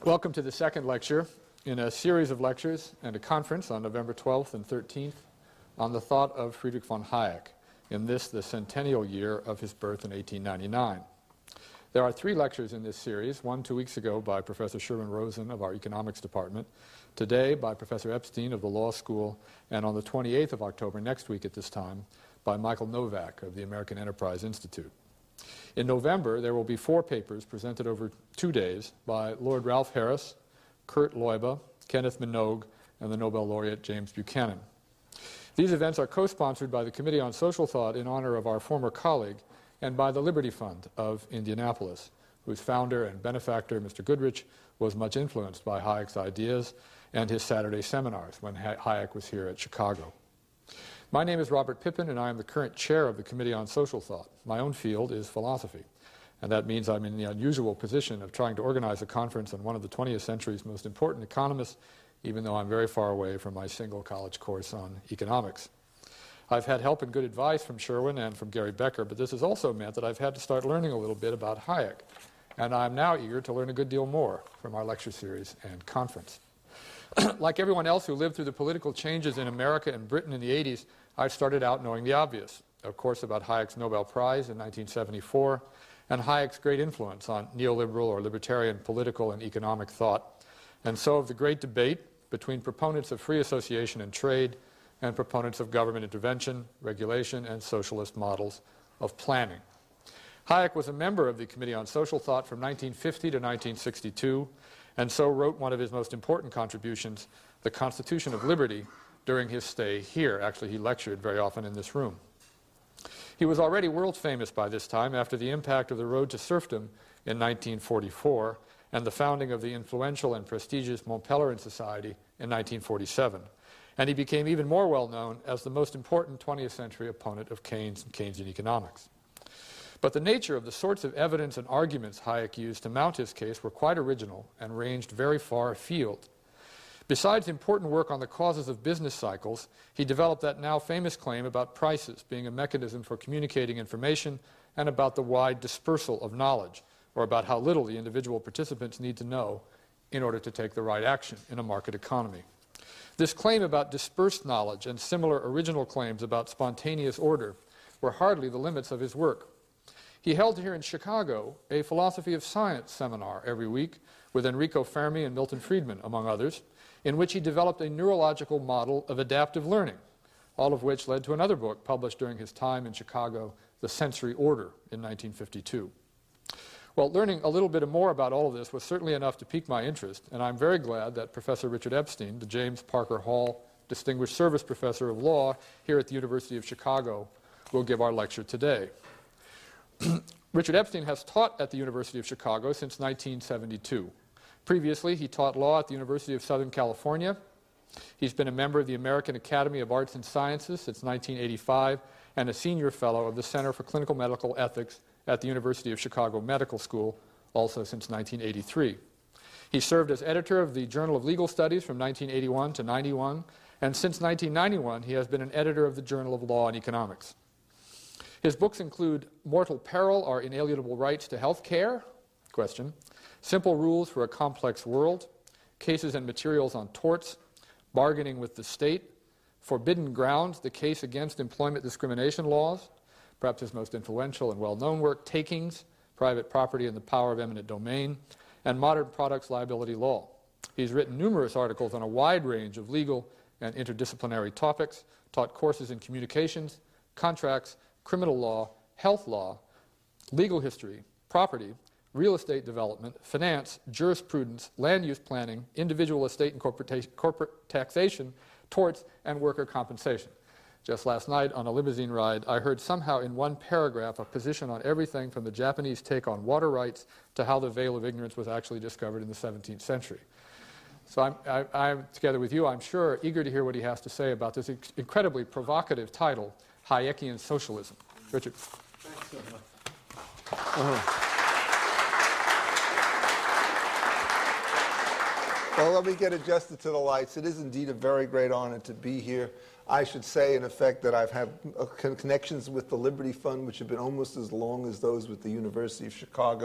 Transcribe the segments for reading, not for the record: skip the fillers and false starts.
Welcome to the second lecture in a series of lectures and a conference on November 12th and 13th on the thought of Friedrich von Hayek, in this, the centennial year of his birth in 1899. There are three lectures in this series, one 2 weeks ago by Professor Sherwin Rosen of our economics department, today by Professor Epstein of the law school, and on the 28th of October, next week at this time, by Michael Novak of the American Enterprise Institute. In November, there will be 4 papers presented over 2 days by Lord Ralph Harris, Kurt Leuba, Kenneth Minogue, and the Nobel laureate James Buchanan. These events are co-sponsored by the Committee on Social Thought in honor of our former colleague and by the Liberty Fund of Indianapolis, whose founder and benefactor, Mr. Goodrich, was much influenced by Hayek's ideas and his Saturday seminars when Hayek was here at Chicago. My name is Robert Pippin, and I am the current chair of the Committee on Social Thought. My own field is philosophy, and that means I'm in the unusual position of trying to organize a conference on one of the 20th century's most important economists, even though I'm very far away from my single college course on economics. I've had help and good advice from Sherwin and from Gary Becker, but this has also meant that I've had to start learning a little bit about Hayek, and I'm now eager to learn a good deal more from our lecture series and conference. Like everyone else who lived through the political changes in America and Britain in the 80s, I started out knowing the obvious, of course, about Hayek's Nobel Prize in 1974 and Hayek's great influence on neoliberal or libertarian political and economic thought, and so of the great debate between proponents of free association and trade and proponents of government intervention, regulation, and socialist models of planning. Hayek was a member of the Committee on Social Thought from 1950 to 1962, and so wrote one of his most important contributions, The Constitution of Liberty, during his stay here. Actually, he lectured very often in this room. He was already world famous by this time after the impact of the Road to Serfdom in 1944 and the founding of the influential and prestigious Mont Pelerin Society in 1947. And he became even more well known as the most important 20th century opponent of Keynes and Keynesian economics. But the nature of the sorts of evidence and arguments Hayek used to mount his case were quite original and ranged very far afield. Besides important work on the causes of business cycles, he developed that now famous claim about prices being a mechanism for communicating information and about the wide dispersal of knowledge, or about how little the individual participants need to know in order to take the right action in a market economy. This claim about dispersed knowledge and similar original claims about spontaneous order were hardly the limits of his work. He held here in Chicago a philosophy of science seminar every week with Enrico Fermi and Milton Friedman, among others, in which he developed a neurological model of adaptive learning, all of which led to another book published during his time in Chicago, The Sensory Order, in 1952. Well, learning a little bit more about all of this was certainly enough to pique my interest, and I'm very glad that Professor Richard Epstein, the James Parker Hall Distinguished Service Professor of Law here at the University of Chicago, will give our lecture today. Richard Epstein has taught at the University of Chicago since 1972. Previously, he taught law at the University of Southern California. He's been a member of the American Academy of Arts and Sciences since 1985 and a senior fellow of the Center for Clinical Medical Ethics at the University of Chicago Medical School, also since 1983. He served as editor of the Journal of Legal Studies from 1981 to 91, and since 1991, he has been an editor of the Journal of Law and Economics. His books include Mortal Peril, Our Inalienable Rights to Health Care? Question. Simple Rules for a Complex World, Cases and Materials on Torts, Bargaining with the State, Forbidden Grounds, The Case Against Employment Discrimination Laws, perhaps his most influential and well-known work, Takings, Private Property and the Power of Eminent Domain, and Modern Products Liability Law. He's written numerous articles on a wide range of legal and interdisciplinary topics, taught courses in communications, contracts, criminal law, health law, legal history, property, real estate development, finance, jurisprudence, land use planning, individual estate and corporate taxation, torts, and worker compensation. Just last night on a limousine ride, I heard somehow in one paragraph a position on everything from the Japanese take on water rights to how the veil of ignorance was actually discovered in the 17th century. So I'm together with you, I'm sure, eager to hear what he has to say about this incredibly provocative title, Hayekian Socialism. Richard. Thanks so much. Well, let me get adjusted to the lights. It is indeed a very great honor to be here. I should say, in effect, that I've had connections with the Liberty Fund, which have been almost as long as those with the University of Chicago.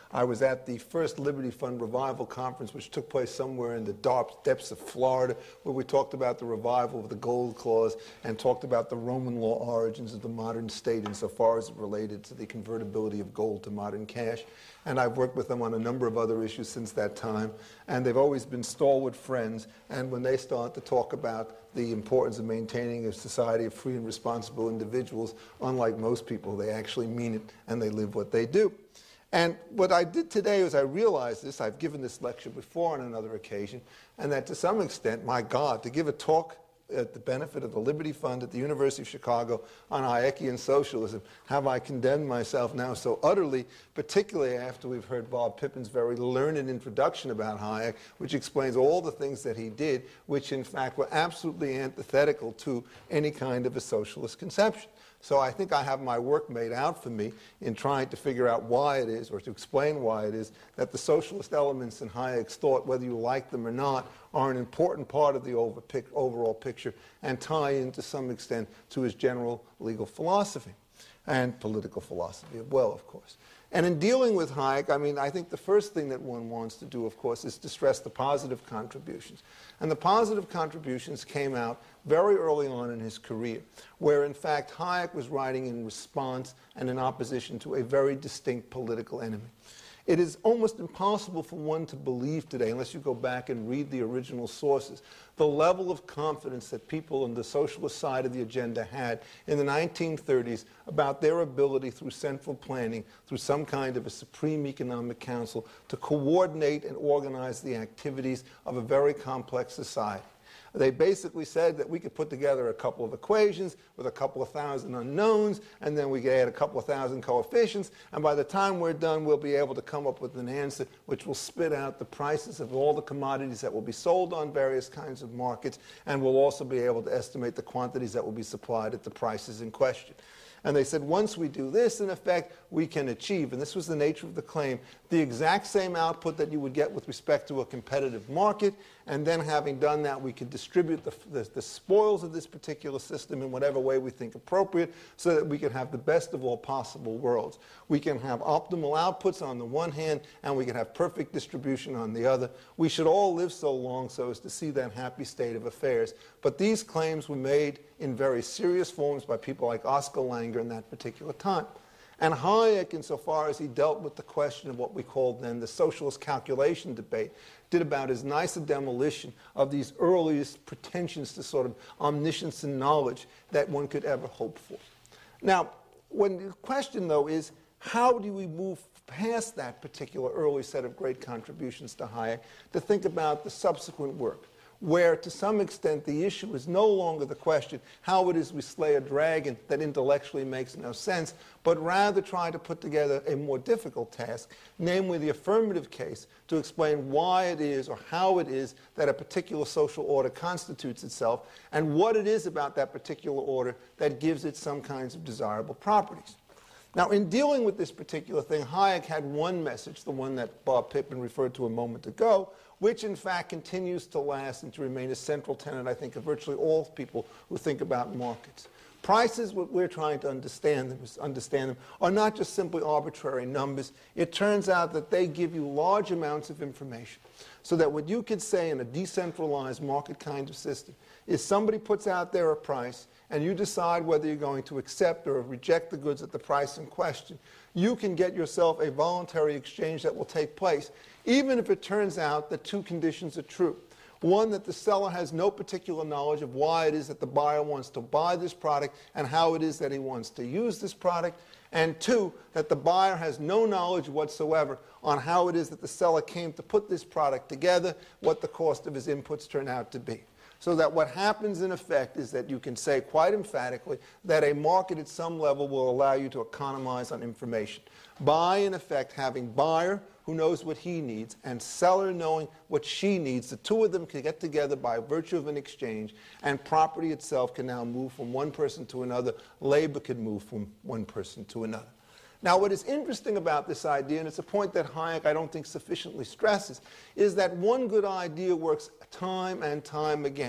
I was at the first Liberty Fund Revival Conference, which took place somewhere in the dark depths of Florida, where we talked about the revival of the Gold Clause and talked about the Roman law origins of the modern state insofar as it related to the convertibility of gold to modern cash. And I've worked with them on a number of other issues since that time, and they've always been stalwart friends. And when they start to talk about the importance of maintaining a society of free and responsible individuals, unlike most people, they actually mean it and they live what they do. And what I did today was I realized this. I've given this lecture before on another occasion, and that to some extent, my God, to give a talk at the benefit of the Liberty Fund at the University of Chicago on Hayekian socialism, have I condemned myself now so utterly, particularly after we've heard Bob Pippen's very learned introduction about Hayek, which explains all the things that he did, which in fact were absolutely antithetical to any kind of a socialist conception. So I think I have my work made out for me in trying to figure out why it is, or to explain why it is, that the socialist elements in Hayek's thought, whether you like them or not, are an important part of the overall picture and tie in to some extent to his general legal philosophy and political philosophy as well, of course. And in dealing with Hayek, I mean, I think the first thing that one wants to do, of course, is to stress the positive contributions. And the positive contributions came out very early on in his career, where, in fact, Hayek was writing in response and in opposition to a very distinct political enemy. It is almost impossible for one to believe today, unless you go back and read the original sources, the level of confidence that people on the socialist side of the agenda had in the 1930s about their ability through central planning, through some kind of a supreme economic council, to coordinate and organize the activities of a very complex society. They basically said that we could put together a couple of equations with a couple of thousand unknowns, and then we could add a couple of thousand coefficients, and by the time we're done, we'll be able to come up with an answer which will spit out the prices of all the commodities that will be sold on various kinds of markets, and we'll also be able to estimate the quantities that will be supplied at the prices in question. And they said, once we do this, in effect, we can achieve, and this was the nature of the claim, the exact same output that you would get with respect to a competitive market, and then having done that, we could distribute the spoils of this particular system in whatever way we think appropriate so that we can have the best of all possible worlds. We can have optimal outputs on the one hand, and we can have perfect distribution on the other. We should all live so long so as to see that happy state of affairs. But these claims were made in very serious forms by people like Oscar Langer in that particular time. And Hayek, insofar as he dealt with the question of what we called then the socialist calculation debate, did about as nice a demolition of these earliest pretensions to sort of omniscience and knowledge that one could ever hope for. Now, when the question, though, is how do we move past that particular early set of great contributions to Hayek to think about the subsequent work, where to some extent the issue is no longer the question how it is we slay a dragon that intellectually makes no sense, but rather try to put together a more difficult task, namely the affirmative case to explain why it is or how it is that a particular social order constitutes itself and what it is about that particular order that gives it some kinds of desirable properties. Now, in dealing with this particular thing, Hayek had one message, the one that Bob Pippen referred to a moment ago, which in fact continues to last and to remain a central tenet, I think, of virtually all people who think about markets. Prices, what we're trying to understand them, are not just simply arbitrary numbers. It turns out that they give you large amounts of information, so that what you could say in a decentralized market kind of system is somebody puts out there a price, and you decide whether you're going to accept or reject the goods at the price in question. You can get yourself a voluntary exchange that will take place, even if it turns out that two conditions are true. One, that the seller has no particular knowledge of why it is that the buyer wants to buy this product and how it is that he wants to use this product. And two, that the buyer has no knowledge whatsoever on how it is that the seller came to put this product together, what the cost of his inputs turn out to be. So that what happens in effect is that you can say quite emphatically that a market at some level will allow you to economize on information by, in effect, having buyer who knows what he needs and seller knowing what she needs. The two of them can get together by virtue of an exchange, and property itself can now move from one person to another. Labor can move from one person to another. Now, what is interesting about this idea, and it's a point that Hayek I don't think sufficiently stresses, is that one good idea works time and time again.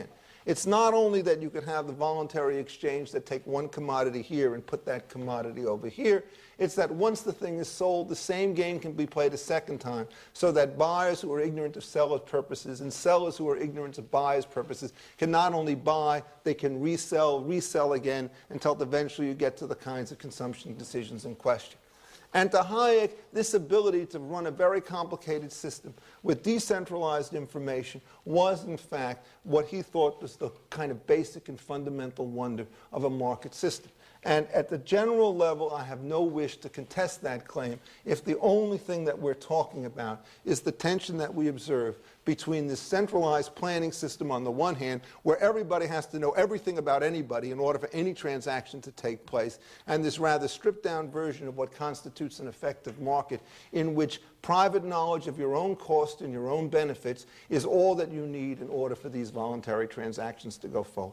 It's not only that you could have the voluntary exchange that take one commodity here and put that commodity over here. It's that once the thing is sold, the same game can be played a second time, so that buyers who are ignorant of sellers' purposes and sellers who are ignorant of buyers' purposes can not only buy, they can resell again, until eventually you get to the kinds of consumption decisions in question. And to Hayek, this ability to run a very complicated system with decentralized information was, in fact, what he thought was the kind of basic and fundamental wonder of a market system. And at the general level, I have no wish to contest that claim if the only thing that we're talking about is the tension that we observe between this centralized planning system on the one hand, where everybody has to know everything about anybody in order for any transaction to take place, and this rather stripped-down version of what constitutes an effective market in which private knowledge of your own cost and your own benefits is all that you need in order for these voluntary transactions to go forward.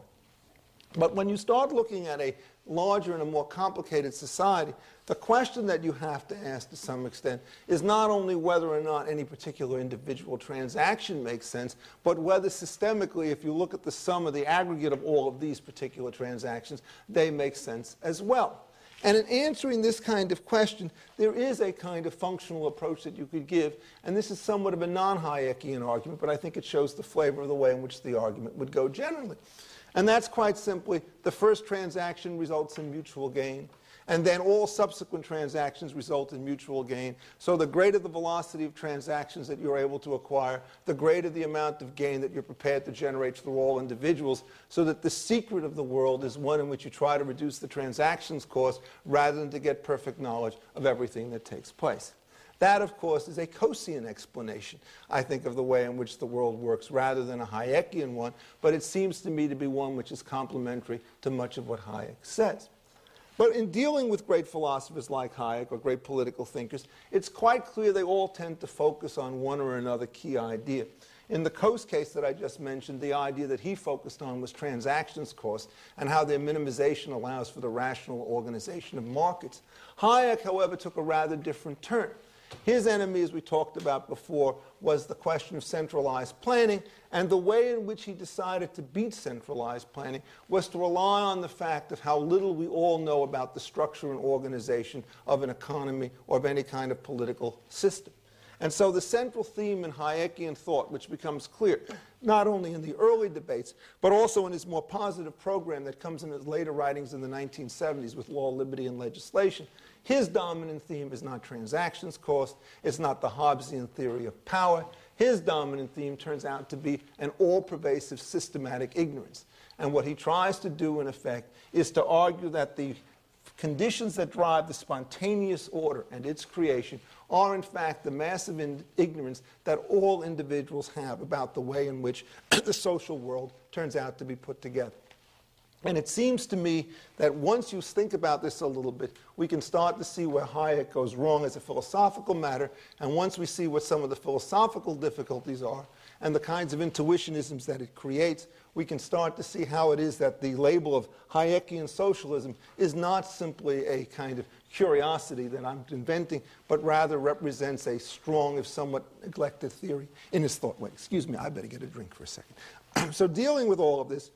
But when you start looking at a larger and a more complicated society, the question that you have to ask to some extent is not only whether or not any particular individual transaction makes sense, but whether systemically, if you look at the sum of the aggregate of all of these particular transactions, they make sense as well. And in answering this kind of question, there is a kind of functional approach that you could give, and this is somewhat of a non-Hayekian argument, but I think it shows the flavor of the way in which the argument would go generally. And that's quite simply, the first transaction results in mutual gain, and then all subsequent transactions result in mutual gain. So the greater the velocity of transactions that you're able to acquire, the greater the amount of gain that you're prepared to generate through all individuals, so that the secret of the world is one in which you try to reduce the transactions cost rather than to get perfect knowledge of everything that takes place. That, of course, is a Coasean explanation, I think, of the way in which the world works, rather than a Hayekian one, but it seems to me to be one which is complementary to much of what Hayek says. But in dealing with great philosophers like Hayek, or great political thinkers, it's quite clear they all tend to focus on one or another key idea. In the Coase case that I just mentioned, the idea that he focused on was transactions cost and how their minimization allows for the rational organization of markets. Hayek, however, took a rather different turn. His enemy, as we talked about before, was the question of centralized planning, and the way in which he decided to beat centralized planning was to rely on the fact of how little we all know about the structure and organization of an economy or of any kind of political system. And so the central theme in Hayekian thought, which becomes clear not only in the early debates, but also in his more positive program that comes in his later writings in the 1970s with Law, Liberty, and Legislation, his dominant theme is not transactions cost, it's not the Hobbesian theory of power. His dominant theme turns out to be an all-pervasive systematic ignorance. And what he tries to do, in effect, is to argue that the conditions that drive the spontaneous order and its creation are, in fact, the massive ignorance that all individuals have about the way in which the social world turns out to be put together. And it seems to me that once you think about this a little bit, we can start to see where Hayek goes wrong as a philosophical matter, and once we see what some of the philosophical difficulties are and the kinds of intuitionisms that it creates, we can start to see how it is that the label of Hayekian socialism is not simply a kind of curiosity that I'm inventing, but rather represents a strong, if somewhat neglected theory in his thought. Wait, excuse me, I better get a drink for a second. So dealing with all of this,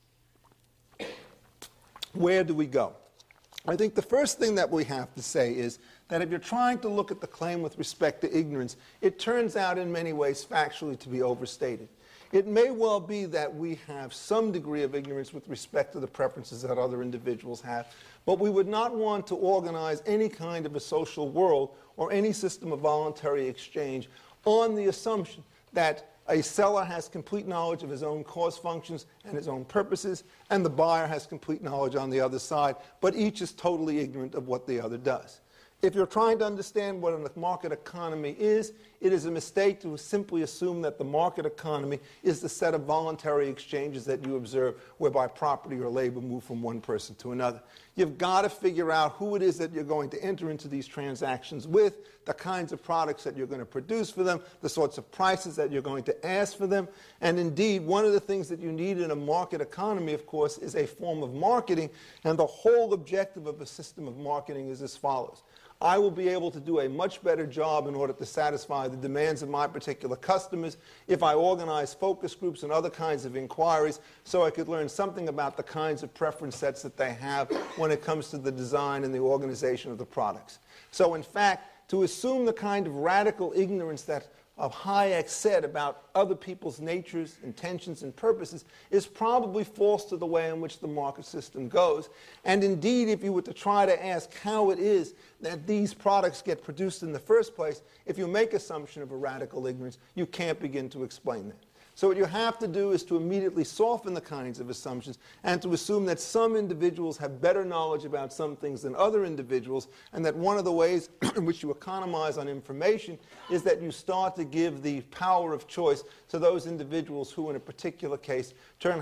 where do we go? I think the first thing that we have to say is that if you're trying to look at the claim with respect to ignorance, it turns out in many ways factually to be overstated. It may well be that we have some degree of ignorance with respect to the preferences that other individuals have, but we would not want to organize any kind of a social world or any system of voluntary exchange on the assumption that a seller has complete knowledge of his own cost functions and his own purposes, and the buyer has complete knowledge on the other side, but each is totally ignorant of what the other does. If you're trying to understand what a market economy is, it is a mistake to simply assume that the market economy is the set of voluntary exchanges that you observe whereby property or labor move from one person to another. You've got to figure out who it is that you're going to enter into these transactions with, the kinds of products that you're going to produce for them, the sorts of prices that you're going to ask for them. And indeed, one of the things that you need in a market economy, of course, is a form of marketing. And the whole objective of a system of marketing is as follows. I will be able to do a much better job in order to satisfy the demands of my particular customers if I organize focus groups and other kinds of inquiries so I could learn something about the kinds of preference sets that they have when it comes to the design and the organization of the products. So in fact, to assume the kind of radical ignorance that Hayek said about other people's natures, intentions, and purposes is probably false to the way in which the market system goes. And indeed, if you were to try to ask how it is that these products get produced in the first place, if you make assumption of a radical ignorance, you can't begin to explain that. So what you have to do is to immediately soften the kinds of assumptions and to assume that some individuals have better knowledge about some things than other individuals, and that one of the ways in which you economize on information is that you start to give the power of choice to those individuals who in a particular case turn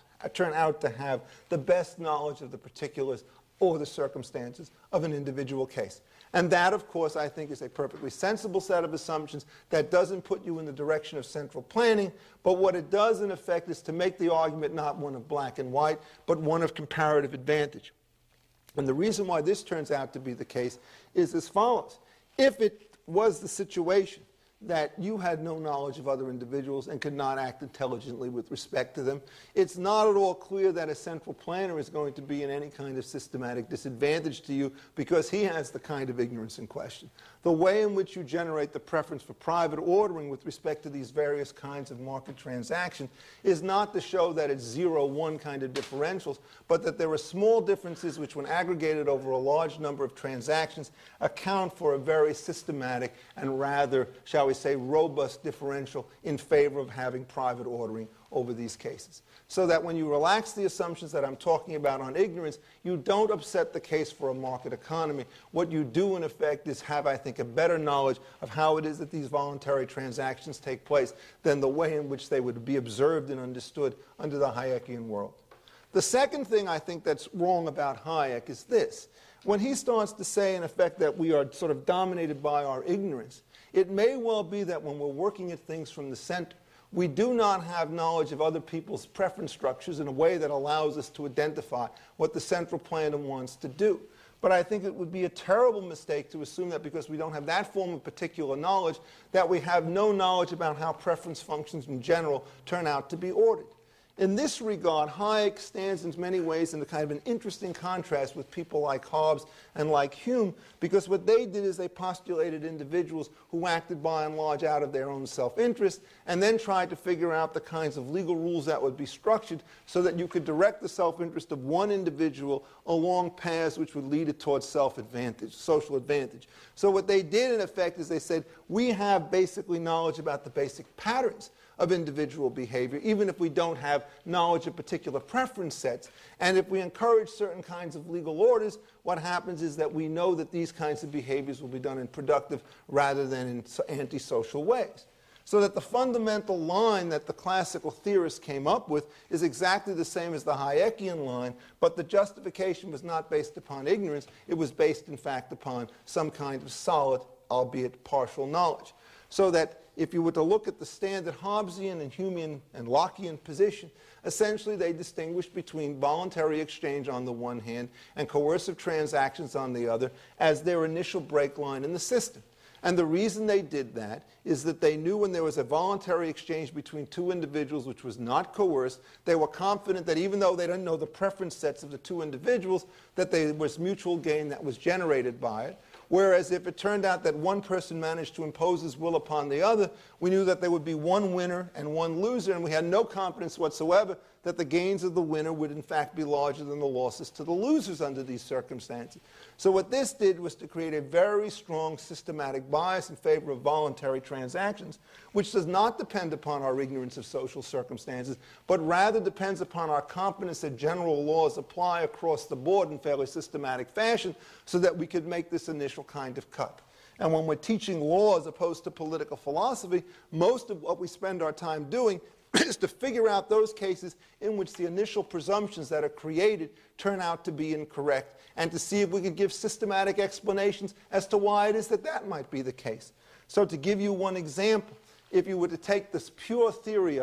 out to have the best knowledge of the particulars or the circumstances of an individual case. And that, of course, I think is a perfectly sensible set of assumptions that doesn't put you in the direction of central planning, but what it does, in effect, is to make the argument not one of black and white, but one of comparative advantage. And the reason why this turns out to be the case is as follows. If it was the situation that you had no knowledge of other individuals and could not act intelligently with respect to them, it's not at all clear that a central planner is going to be in any kind of systematic disadvantage to you because he has the kind of ignorance in question. The way in which you generate the preference for private ordering with respect to these various kinds of market transaction is not to show that it's 0-1 kind of differentials, but that there are small differences which, when aggregated over a large number of transactions, account for a very systematic and rather, shall we say, robust differential in favor of having private ordering over these cases. So that when you relax the assumptions that I'm talking about on ignorance, you don't upset the case for a market economy. What you do, in effect, is have, I think, a better knowledge of how it is that these voluntary transactions take place than the way in which they would be observed and understood under the Hayekian world. The second thing I think that's wrong about Hayek is this. When he starts to say, in effect, that we are sort of dominated by our ignorance, it may well be that when we're working at things from the center, we do not have knowledge of other people's preference structures in a way that allows us to identify what the central planner wants to do. But I think it would be a terrible mistake to assume that because we don't have that form of particular knowledge, that we have no knowledge about how preference functions in general turn out to be ordered. In this regard, Hayek stands in many ways in a kind of an interesting contrast with people like Hobbes and like Hume, because what they did is they postulated individuals who acted by and large out of their own self-interest and then tried to figure out the kinds of legal rules that would be structured so that you could direct the self-interest of one individual along paths which would lead it towards self-advantage, social advantage. So what they did, in effect, is they said, we have basically knowledge about the basic patterns of individual behavior, even if we don't have knowledge of particular preference sets. And if we encourage certain kinds of legal orders, what happens is that we know that these kinds of behaviors will be done in productive rather than in antisocial ways. So that the fundamental line that the classical theorists came up with is exactly the same as the Hayekian line, but the justification was not based upon ignorance. It was based, in fact, upon some kind of solid, albeit partial, knowledge. So that if you were to look at the standard Hobbesian and Humean and Lockean position, essentially they distinguish between voluntary exchange on the one hand and coercive transactions on the other as their initial break line in the system. And the reason they did that is that they knew when there was a voluntary exchange between two individuals which was not coerced, they were confident that even though they didn't know the preference sets of the two individuals, that there was mutual gain that was generated by it. Whereas if it turned out that one person managed to impose his will upon the other, we knew that there would be one winner and one loser, and we had no confidence whatsoever that the gains of the winner would in fact be larger than the losses to the losers under these circumstances. So what this did was to create a very strong systematic bias in favor of voluntary transactions, which does not depend upon our ignorance of social circumstances, but rather depends upon our confidence that general laws apply across the board in fairly systematic fashion so that we could make this initial kind of cut. And when we're teaching law as opposed to political philosophy, most of what we spend our time doing is to figure out those cases in which the initial presumptions that are created turn out to be incorrect, and to see if we can give systematic explanations as to why it is that that might be the case. So to give you one example, if you were to take this pure theory of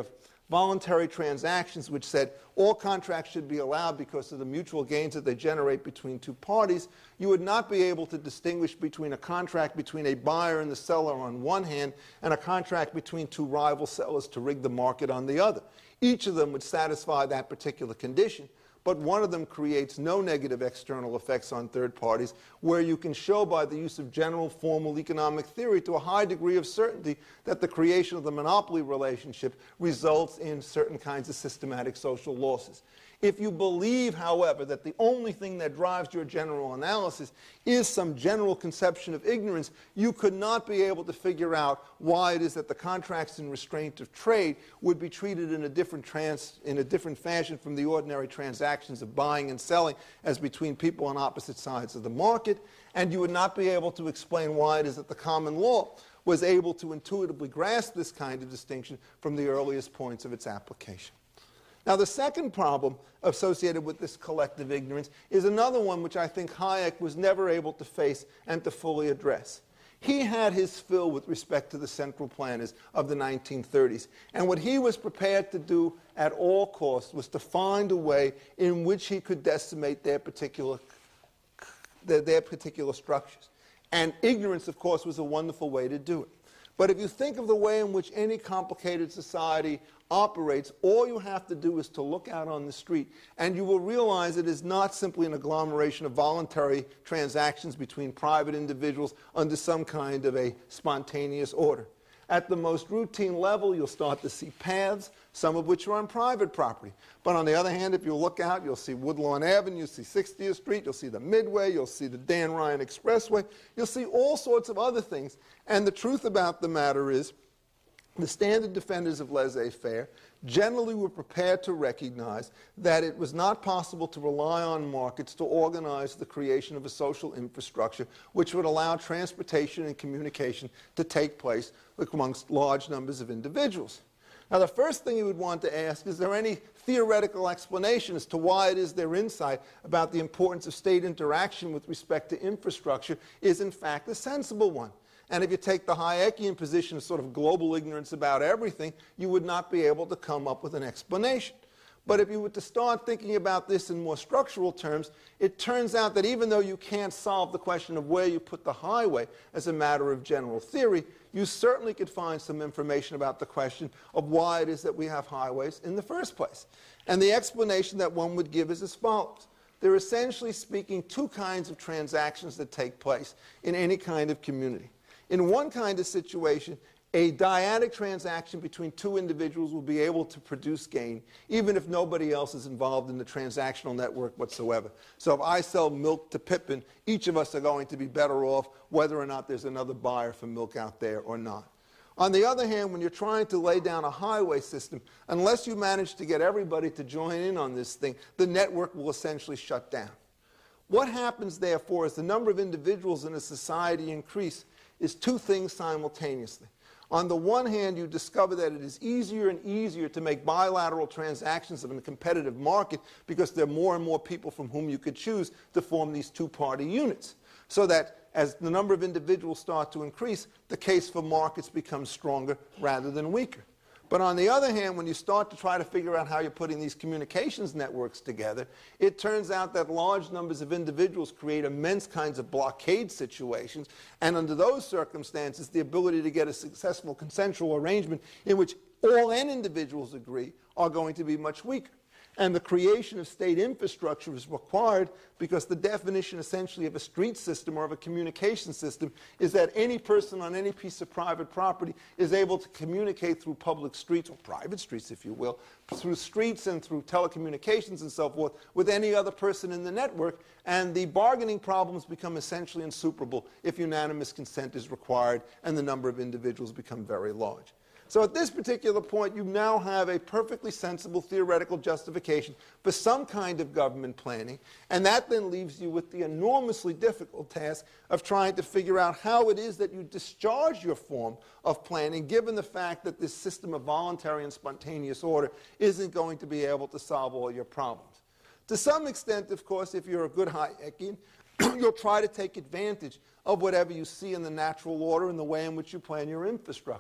voluntary transactions, which said all contracts should be allowed because of the mutual gains that they generate between two parties, you would not be able to distinguish between a contract between a buyer and the seller on one hand and a contract between two rival sellers to rig the market on the other. Each of them would satisfy that particular condition, but one of them creates no negative external effects on third parties, where you can show by the use of general formal economic theory to a high degree of certainty that the creation of the monopoly relationship results in certain kinds of systematic social losses. If you believe, however, that the only thing that drives your general analysis is some general conception of ignorance, you could not be able to figure out why it is that the contracts in restraint of trade would be treated in a different fashion from the ordinary transactions of buying and selling as between people on opposite sides of the market, and you would not be able to explain why it is that the common law was able to intuitively grasp this kind of distinction from the earliest points of its application. Now, the second problem associated with this collective ignorance is another one which I think Hayek was never able to face and to fully address. He had his fill with respect to the central planners of the 1930s, and what he was prepared to do at all costs was to find a way in which he could decimate their particular structures. And ignorance, of course, was a wonderful way to do it. But if you think of the way in which any complicated society operates, all you have to do is to look out on the street, and you will realize it is not simply an agglomeration of voluntary transactions between private individuals under some kind of a spontaneous order. At the most routine level, you'll start to see paths, some of which are on private property. But on the other hand, if you look out, you'll see Woodlawn Avenue, you'll see 60th Street, you'll see the Midway, you'll see the Dan Ryan Expressway, you'll see all sorts of other things. And the truth about the matter is, the standard defenders of laissez-faire generally were prepared to recognize that it was not possible to rely on markets to organize the creation of a social infrastructure which would allow transportation and communication to take place amongst large numbers of individuals. Now, the first thing you would want to ask, is there any theoretical explanation as to why it is their insight about the importance of state interaction with respect to infrastructure is in fact a sensible one? And if you take the Hayekian position of sort of global ignorance about everything, you would not be able to come up with an explanation. But if you were to start thinking about this in more structural terms, it turns out that even though you can't solve the question of where you put the highway as a matter of general theory, you certainly could find some information about the question of why it is that we have highways in the first place. And the explanation that one would give is as follows. There are, essentially speaking, two kinds of transactions that take place in any kind of community. In one kind of situation, a dyadic transaction between two individuals will be able to produce gain, even if nobody else is involved in the transactional network whatsoever. So if I sell milk to Pippin, each of us are going to be better off whether or not there's another buyer for milk out there or not. On the other hand, when you're trying to lay down a highway system, unless you manage to get everybody to join in on this thing, the network will essentially shut down. What happens, therefore, as the number of individuals in a society increase, is two things simultaneously. On the one hand, you discover that it is easier and easier to make bilateral transactions in a competitive market because there are more and more people from whom you could choose to form these two-party units. So that as the number of individuals start to increase, the case for markets becomes stronger rather than weaker. But on the other hand, when you start to try to figure out how you're putting these communications networks together, it turns out that large numbers of individuals create immense kinds of blockade situations, and under those circumstances, the ability to get a successful consensual arrangement in which all n individuals agree are going to be much weaker. And the creation of state infrastructure is required because the definition essentially of a street system or of a communication system is that any person on any piece of private property is able to communicate through public streets, or private streets if you will, through streets and through telecommunications and so forth, with any other person in the network, and the bargaining problems become essentially insuperable if unanimous consent is required and the number of individuals become very large. So at this particular point, you now have a perfectly sensible theoretical justification for some kind of government planning, and that then leaves you with the enormously difficult task of trying to figure out how it is that you discharge your form of planning, given the fact that this system of voluntary and spontaneous order isn't going to be able to solve all your problems. To some extent, of course, if you're a good Hayekian, you'll try to take advantage of whatever you see in the natural order and the way in which you plan your infrastructure.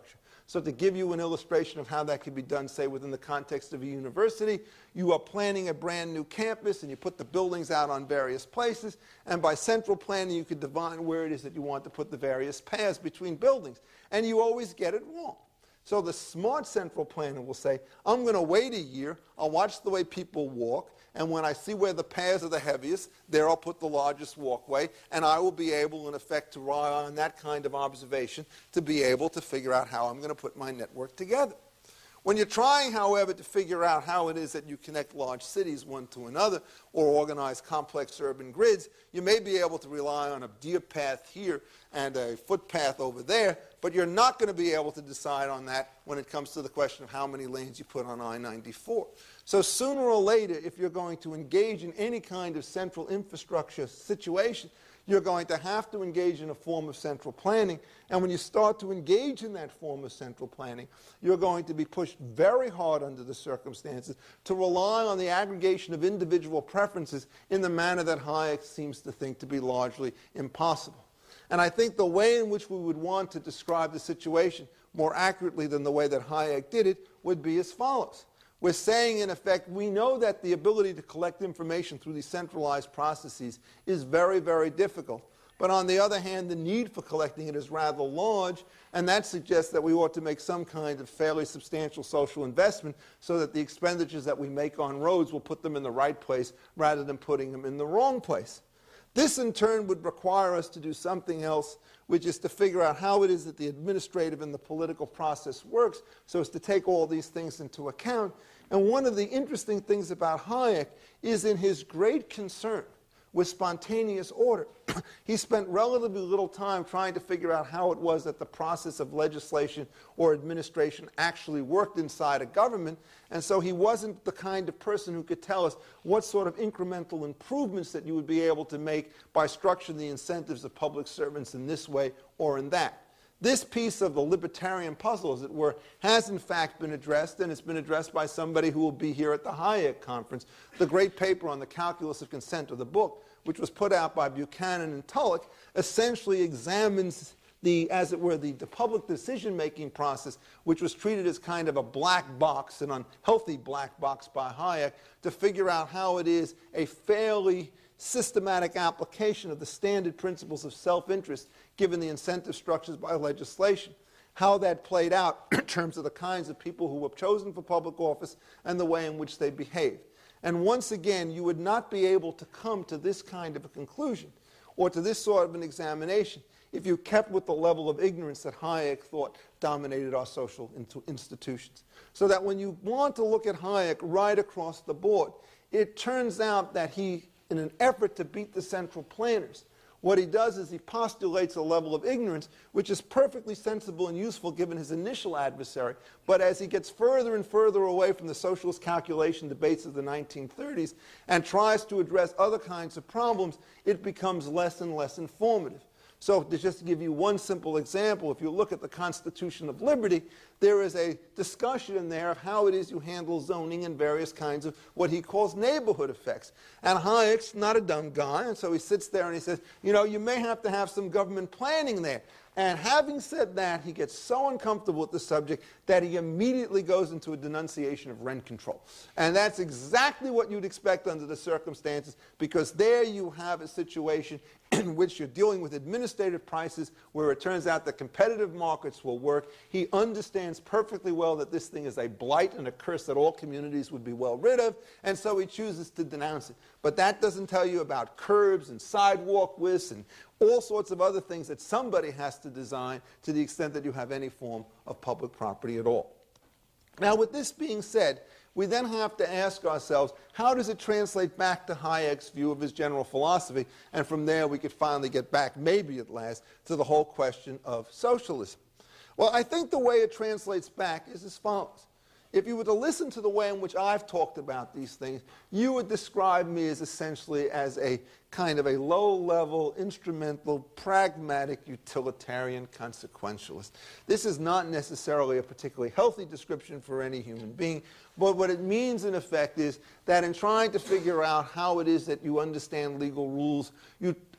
So to give you an illustration of how that could be done, say, within the context of a university, you are planning a brand new campus and you put the buildings out on various places, and by central planning you could define where it is that you want to put the various paths between buildings. And you always get it wrong. So the smart central planner will say, I'm going to wait a year, I'll watch the way people walk, and when I see where the paths are the heaviest, there I'll put the largest walkway, and I will be able, in effect, to rely on that kind of observation to be able to figure out how I'm going to put my network together. When you're trying, however, to figure out how it is that you connect large cities one to another or organize complex urban grids, you may be able to rely on a deer path here and a footpath over there, but you're not going to be able to decide on that when it comes to the question of how many lanes you put on I-94. So sooner or later, if you're going to engage in any kind of central infrastructure situation, you're going to have to engage in a form of central planning. And when you start to engage in that form of central planning, you're going to be pushed very hard under the circumstances to rely on the aggregation of individual preferences in the manner that Hayek seems to think to be largely impossible. And I think the way in which we would want to describe the situation more accurately than the way that Hayek did it would be as follows. We're saying, in effect, we know that the ability to collect information through these centralized processes is very, very difficult. But on the other hand, the need for collecting it is rather large, and that suggests that we ought to make some kind of fairly substantial social investment so that the expenditures that we make on roads will put them in the right place rather than putting them in the wrong place. This, in turn, would require us to do something else, which is to figure out how it is that the administrative and the political process works so as to take all these things into account. And one of the interesting things about Hayek is in his great concern with spontaneous order. He spent relatively little time trying to figure out how it was that the process of legislation or administration actually worked inside a government, and so he wasn't the kind of person who could tell us what sort of incremental improvements that you would be able to make by structuring the incentives of public servants in this way or in that. This piece of the libertarian puzzle, as it were, has in fact been addressed, and it's been addressed by somebody who will be here at the Hayek conference. The great paper on the calculus of consent, or the book, which was put out by Buchanan and Tullock, essentially examines the, as it were, the public decision-making process, which was treated as kind of a black box, an unhealthy black box by Hayek, to figure out how it is a fairly systematic application of the standard principles of self-interest given the incentive structures by legislation, how that played out in terms of the kinds of people who were chosen for public office and the way in which they behaved. And once again, you would not be able to come to this kind of a conclusion or to this sort of an examination if you kept with the level of ignorance that Hayek thought dominated our social institutions. So that when you want to look at Hayek right across the board, it turns out that he, in an effort to beat the central planners, what he does is he postulates a level of ignorance which is perfectly sensible and useful given his initial adversary, but as he gets further and further away from the socialist calculation debates of the 1930s and tries to address other kinds of problems, it becomes less and less informative. So to just give you one simple example, if you look at the Constitution of Liberty, there is a discussion in there of how it is you handle zoning and various kinds of what he calls neighborhood effects. And Hayek's not a dumb guy, and so he sits there and he says, you know, you may have to have some government planning there. And having said that, he gets so uncomfortable with the subject that he immediately goes into a denunciation of rent control. And that's exactly what you'd expect under the circumstances, because there you have a situation in which you're dealing with administrative prices where it turns out that competitive markets will work. He understands perfectly well that this thing is a blight and a curse that all communities would be well rid of, and so he chooses to denounce it. But that doesn't tell you about curbs and sidewalk widths and all sorts of other things that somebody has to design to the extent that you have any form of public property at all. Now, with this being said, we then have to ask ourselves, how does it translate back to Hayek's view of his general philosophy? And from there, we could finally get back, maybe at last, to the whole question of socialism. Well, I think the way it translates back is as follows. If you were to listen to the way in which I've talked about these things, you would describe me as essentially as a kind of a low-level, instrumental, pragmatic, utilitarian consequentialist. This is not necessarily a particularly healthy description for any human being, but what it means in effect is that in trying to figure out how it is that you understand legal rules, you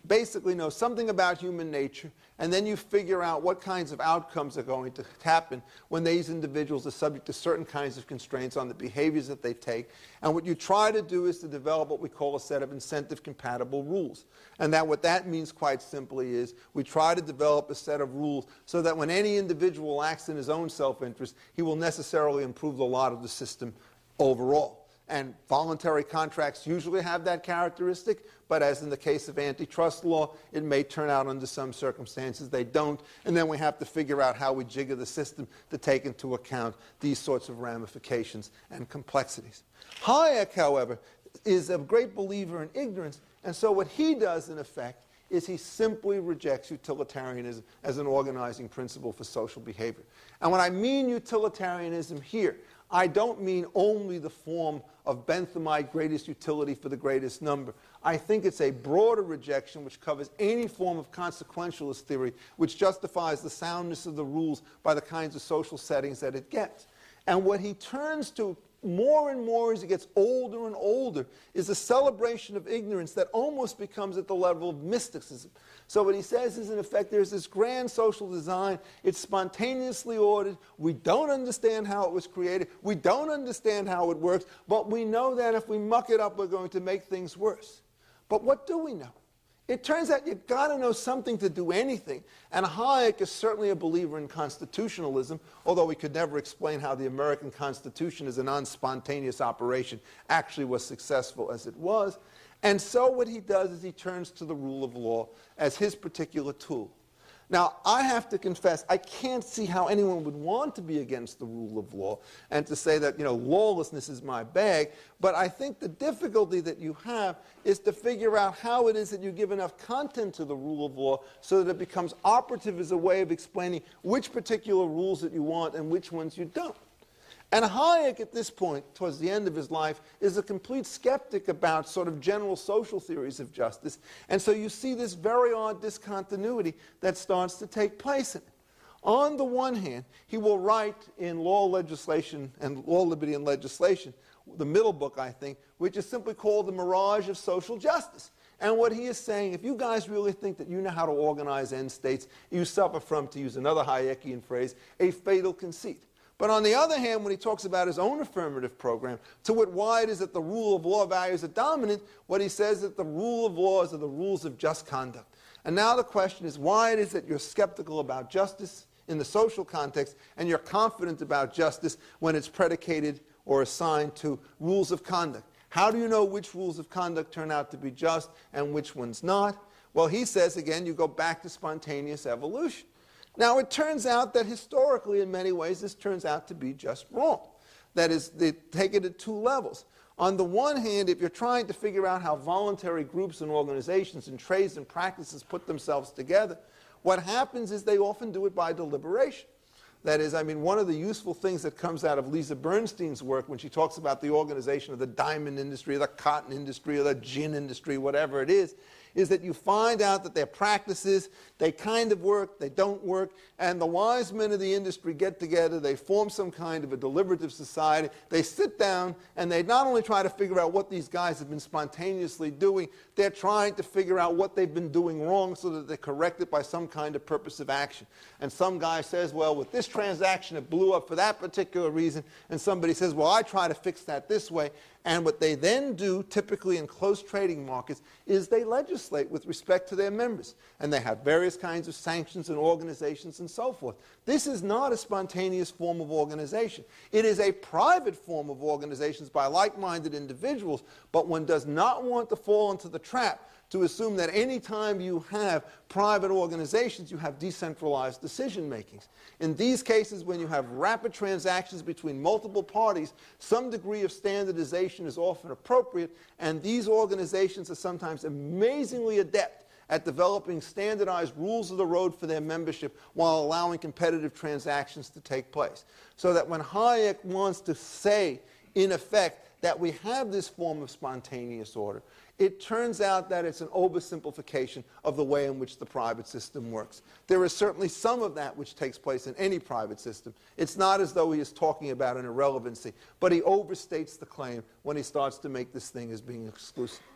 basically know something about human nature, and then you figure out what kinds of outcomes are going to happen when these individuals are subject to certain kinds of constraints on the behaviors that they take. And what you try to do is to develop what we call a set of incentive-compatible rules. And that what that means quite simply is we try to develop a set of rules so that when any individual acts in his own self-interest, he will necessarily improve the lot of the system overall. And voluntary contracts usually have that characteristic, but as in the case of antitrust law, it may turn out under some circumstances they don't, and then we have to figure out how we jigger the system to take into account these sorts of ramifications and complexities. Hayek, however, is a great believer in ignorance, and so what he does, in effect, is he simply rejects utilitarianism as an organizing principle for social behavior. And when I mean utilitarianism here, I don't mean only the form of Benthamite greatest utility for the greatest number. I think it's a broader rejection which covers any form of consequentialist theory which justifies the soundness of the rules by the kinds of social settings that it gets. And what he turns to more and more as he gets older and older is a celebration of ignorance that almost becomes at the level of mysticism. So what he says is, in effect, there's this grand social design. It's spontaneously ordered. We don't understand how it was created. We don't understand how it works. But we know that if we muck it up, we're going to make things worse. But what do we know? It turns out you've got to know something to do anything. And Hayek is certainly a believer in constitutionalism, although we could never explain how the American Constitution as a non-spontaneous operation actually was successful as it was. And so what he does is he turns to the rule of law as his particular tool. Now, I have to confess, I can't see how anyone would want to be against the rule of law and to say that, lawlessness is my bag. But I think the difficulty that you have is to figure out how it is that you give enough content to the rule of law so that it becomes operative as a way of explaining which particular rules that you want and which ones you don't. And Hayek, at this point, towards the end of his life, is a complete skeptic about sort of general social theories of justice. And so you see this very odd discontinuity that starts to take place in it. On the one hand, he will write in Law, Legislation, and Law, Liberty, and Legislation, the middle book, I think, which is simply called The Mirage of Social Justice. And what he is saying, if you guys really think that you know how to organize end states, you suffer from, to use another Hayekian phrase, a fatal conceit. But on the other hand, when he talks about his own affirmative program, to why it is that the rule of law values are dominant, what he says is that the rule of laws are the rules of just conduct. And now the question is why it is that you're skeptical about justice in the social context and you're confident about justice when it's predicated or assigned to rules of conduct. How do you know which rules of conduct turn out to be just and which ones not? Well, he says, again, you go back to spontaneous evolution. Now, it turns out that historically, in many ways, this turns out to be just wrong. That is, they take it at two levels. On the one hand, if you're trying to figure out how voluntary groups and organizations and trades and practices put themselves together, what happens is they often do it by deliberation. That is, one of the useful things that comes out of Lisa Bernstein's work when she talks about the organization of the diamond industry, or the cotton industry, or the gin industry, whatever it is that you find out that their practices, they kind of work, they don't work, and the wise men of the industry get together, they form some kind of a deliberative society, they sit down, and they not only try to figure out what these guys have been spontaneously doing, they're trying to figure out what they've been doing wrong so that they correct it by some kind of purposive action. And some guy says, well, with this transaction, it blew up for that particular reason, and somebody says, well, I try to fix that this way. And what they then do, typically in closed trading markets, is they legislate with respect to their members. And they have various kinds of sanctions and organizations and so forth. This is not a spontaneous form of organization. It is a private form of organizations by like-minded individuals, but one does not want to fall into the trap to assume that any time you have private organizations, you have decentralized decision-makings. In these cases, when you have rapid transactions between multiple parties, some degree of standardization is often appropriate, and these organizations are sometimes amazingly adept at developing standardized rules of the road for their membership while allowing competitive transactions to take place. So that when Hayek wants to say, in effect, that we have this form of spontaneous order, it turns out that it's an oversimplification of the way in which the private system works. There is certainly some of that which takes place in any private system. It's not as though he is talking about an irrelevancy, but he overstates the claim when he starts to make this thing as being exclusive.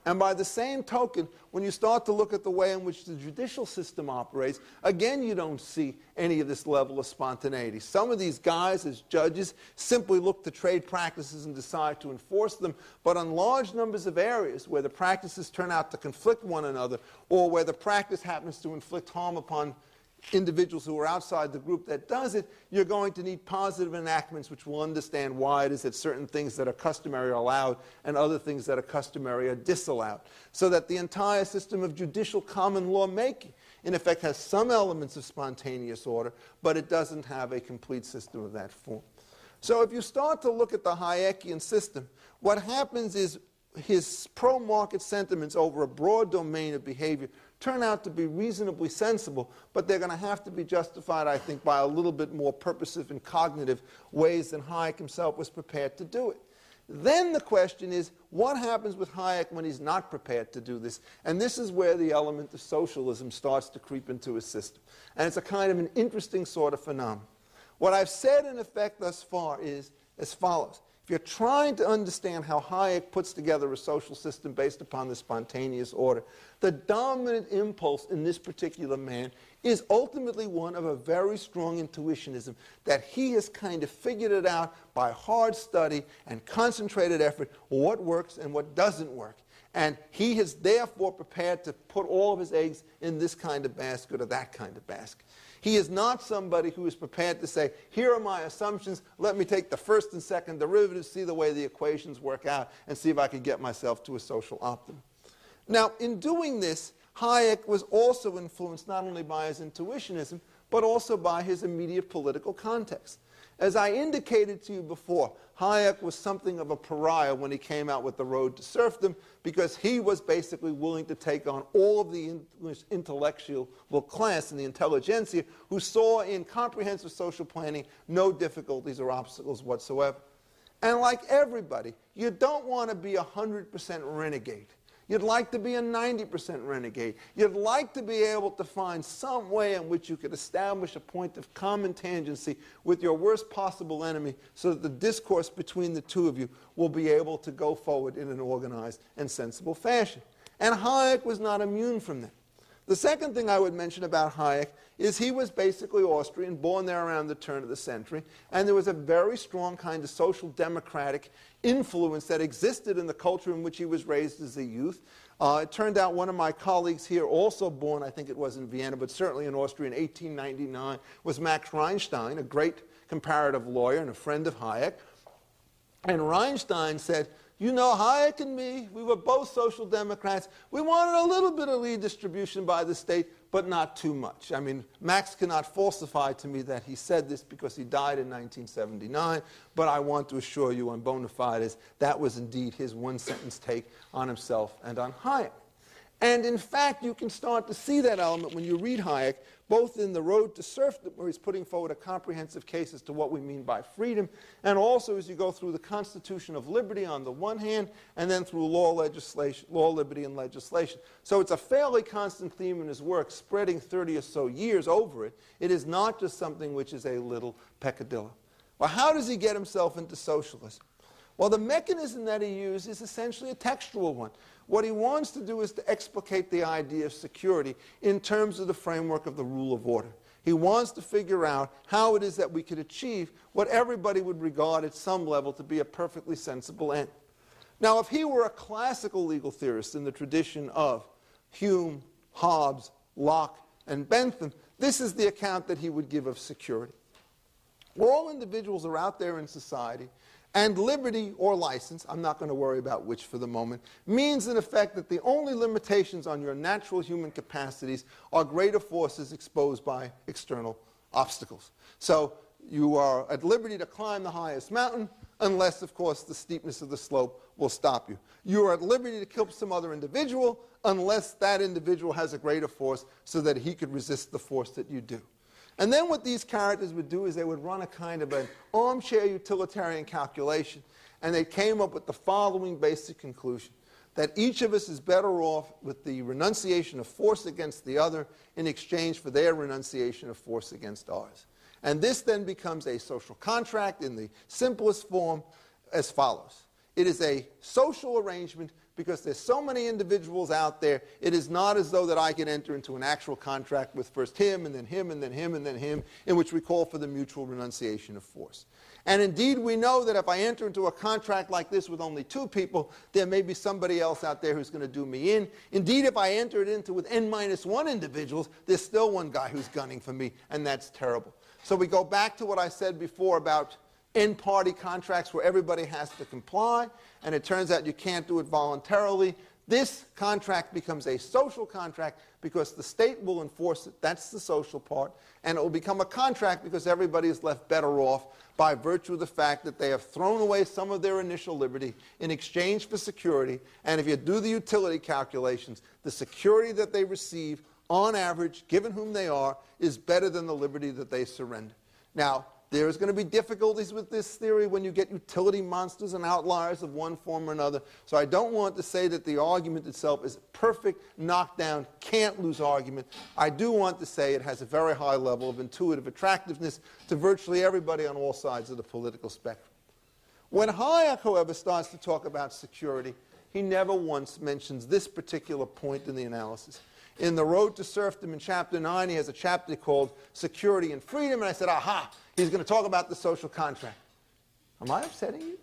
And by the same token, when you start to look at the way in which the judicial system operates, again, you don't see any of this level of spontaneity. Some of these guys, as judges, simply look to trade practices and decide to enforce them. But on large numbers of areas where the practices turn out to conflict one another, or where the practice happens to inflict harm upon individuals who are outside the group that does it, you're going to need positive enactments which will understand why it is that certain things that are customary are allowed and other things that are customary are disallowed. So that the entire system of judicial common law making, in effect, has some elements of spontaneous order, but it doesn't have a complete system of that form. So if you start to look at the Hayekian system, what happens is his pro-market sentiments over a broad domain of behavior turn out to be reasonably sensible, but they're going to have to be justified, I think, by a little bit more purposive and cognitive ways than Hayek himself was prepared to do it. Then the question is, what happens with Hayek when he's not prepared to do this? And this is where the element of socialism starts to creep into his system. And it's a kind of an interesting sort of phenomenon. What I've said, in effect, thus far is as follows. If you're trying to understand how Hayek puts together a social system based upon the spontaneous order, the dominant impulse in this particular man is ultimately one of a very strong intuitionism that he has kind of figured it out by hard study and concentrated effort what works and what doesn't work. And he is therefore prepared to put all of his eggs in this kind of basket or that kind of basket. He is not somebody who is prepared to say, here are my assumptions, let me take the first and second derivatives, see the way the equations work out, and see if I can get myself to a social optimum. Now, in doing this, Hayek was also influenced not only by his intuitionism, but also by his immediate political context. As I indicated to you before, Hayek was something of a pariah when he came out with The Road to Serfdom, because he was basically willing to take on all of the intellectual class and the intelligentsia who saw in comprehensive social planning no difficulties or obstacles whatsoever. And like everybody, you don't want to be 100% renegade. You'd like to be a 90% renegade. You'd like to be able to find some way in which you could establish a point of common tangency with your worst possible enemy so that the discourse between the two of you will be able to go forward in an organized and sensible fashion. And Hayek was not immune from that. The second thing I would mention about Hayek is he was basically Austrian, born there around the turn of the century, and there was a very strong kind of social democratic influence that existed in the culture in which he was raised as a youth. It turned out one of my colleagues here, also born, I think it was in Vienna, but certainly in Austria in 1899, was Max Reinstein, a great comparative lawyer and a friend of Hayek. And Reinstein said, you know, Hayek and me, we were both social democrats. We wanted a little bit of redistribution by the state, but not too much. I mean, Max cannot falsify to me that he said this because he died in 1979, but I want to assure you on bona fides that was indeed his one-sentence take on himself and on Hayek. And in fact, you can start to see that element when you read Hayek, both in The Road to Serfdom, where he's putting forward a comprehensive case as to what we mean by freedom, and also as you go through the Constitution of Liberty on the one hand, and then through law, liberty, and legislation. So it's a fairly constant theme in his work, spreading 30 or so years over it. It is not just something which is a little peccadillo. Well, how does he get himself into socialism? Well, the mechanism that he used is essentially a textual one. What he wants to do is to explicate the idea of security in terms of the framework of the rule of order. He wants to figure out how it is that we could achieve what everybody would regard at some level to be a perfectly sensible end. Now, if he were a classical legal theorist in the tradition of Hume, Hobbes, Locke, and Bentham, this is the account that he would give of security. All individuals are out there in society, and liberty or license, I'm not going to worry about which for the moment, means in effect that the only limitations on your natural human capacities are greater forces exposed by external obstacles. So you are at liberty to climb the highest mountain unless, of course, the steepness of the slope will stop you. You are at liberty to kill some other individual unless that individual has a greater force so that he could resist the force that you do. And then what these characters would do is they would run a kind of an armchair utilitarian calculation, and they came up with the following basic conclusion, that each of us is better off with the renunciation of force against the other in exchange for their renunciation of force against ours. And this then becomes a social contract in the simplest form as follows. It is a social arrangement because there's so many individuals out there, it is not as though that I can enter into an actual contract with first him, and then him, and then him, and then him, in which we call for the mutual renunciation of force. And indeed, we know that if I enter into a contract like this with only two people, there may be somebody else out there who's going to do me in. Indeed, if I enter it into with n-1 individuals, there's still one guy who's gunning for me, and that's terrible. So we go back to what I said before about in-party contracts where everybody has to comply, and it turns out you can't do it voluntarily. This contract becomes a social contract because the state will enforce it. That's the social part. And it will become a contract because everybody is left better off by virtue of the fact that they have thrown away some of their initial liberty in exchange for security. And if you do the utility calculations, the security that they receive, on average, given whom they are, is better than the liberty that they surrender. Now, there's going to be difficulties with this theory when you get utility monsters and outliers of one form or another. So I don't want to say that the argument itself is a perfect, knockdown, can't-lose argument. I do want to say it has a very high level of intuitive attractiveness to virtually everybody on all sides of the political spectrum. When Hayek, however, starts to talk about security, he never once mentions this particular point in the analysis. In The Road to Serfdom in Chapter 9, he has a chapter called Security and Freedom, and I said, aha, he's going to talk about the social contract. Am I upsetting you?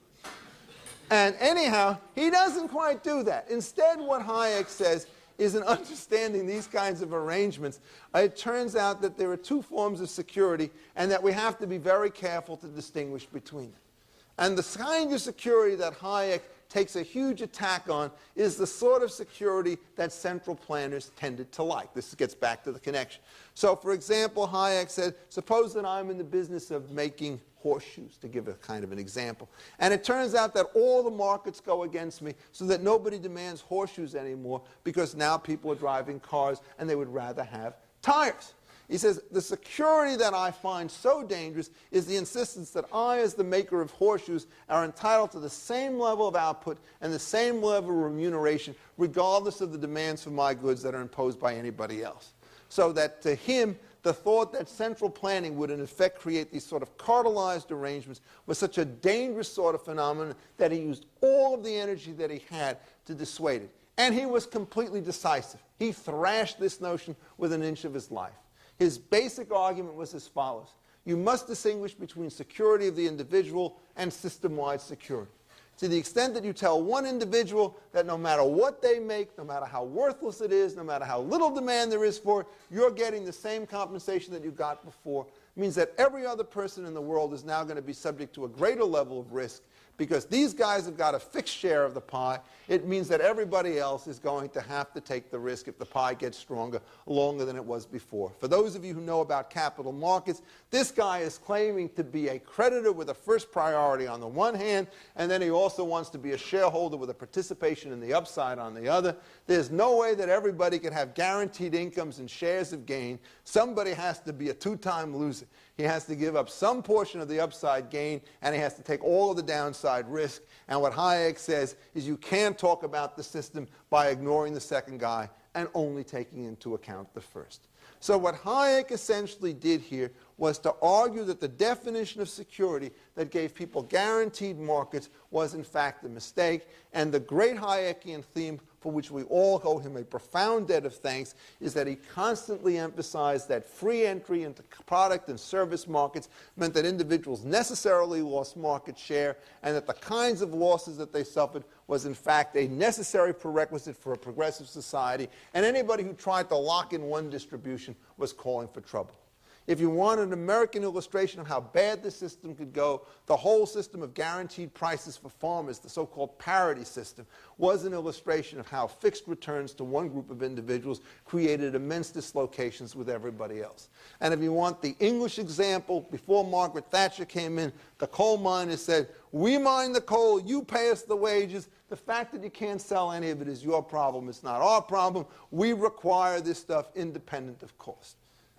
And anyhow, he doesn't quite do that. Instead, what Hayek says is in understanding these kinds of arrangements, it turns out that there are two forms of security and that we have to be very careful to distinguish between them. And the kind of security that Hayek takes a huge attack on is the sort of security that central planners tended to like. This gets back to the connection. So, for example, Hayek said, suppose that I'm in the business of making horseshoes, to give a kind of an example. And it turns out that all the markets go against me so that nobody demands horseshoes anymore because now people are driving cars and they would rather have tires. He says, the security that I find so dangerous is the insistence that I, as the maker of horseshoes, are entitled to the same level of output and the same level of remuneration, regardless of the demands for my goods that are imposed by anybody else. So that to him, the thought that central planning would in effect create these sort of cartelized arrangements was such a dangerous sort of phenomenon that he used all of the energy that he had to dissuade it. And he was completely decisive. He thrashed this notion with an inch of his life. His basic argument was as follows. You must distinguish between security of the individual and system-wide security. To the extent that you tell one individual that no matter what they make, no matter how worthless it is, no matter how little demand there is for it, you're getting the same compensation that you got before, means that every other person in the world is now going to be subject to a greater level of risk because these guys have got a fixed share of the pie. It means that everybody else is going to have to take the risk if the pie gets stronger, longer than it was before. For those of you who know about capital markets, this guy is claiming to be a creditor with a first priority on the one hand, and then he also wants to be a shareholder with a participation in the upside on the other. There's no way that everybody can have guaranteed incomes and shares of gain. Somebody has to be a two-time loser. He has to give up some portion of the upside gain, and he has to take all of the downside risk. And what Hayek says is you can't talk about the system by ignoring the second guy and only taking into account the first. So what Hayek essentially did here was to argue that the definition of security that gave people guaranteed markets was in fact a mistake, and the great Hayekian theme for which we all owe him a profound debt of thanks is that he constantly emphasized that free entry into product and service markets meant that individuals necessarily lost market share, and that the kinds of losses that they suffered was in fact a necessary prerequisite for a progressive society, and anybody who tried to lock in one distribution was calling for trouble. If you want an American illustration of how bad the system could go, the whole system of guaranteed prices for farmers, the so-called parity system, was an illustration of how fixed returns to one group of individuals created immense dislocations with everybody else. And if you want the English example, before Margaret Thatcher came in, the coal miners said, we mine the coal, you pay us the wages. The fact that you can't sell any of it is your problem, it's not our problem. We require this stuff independent of cost.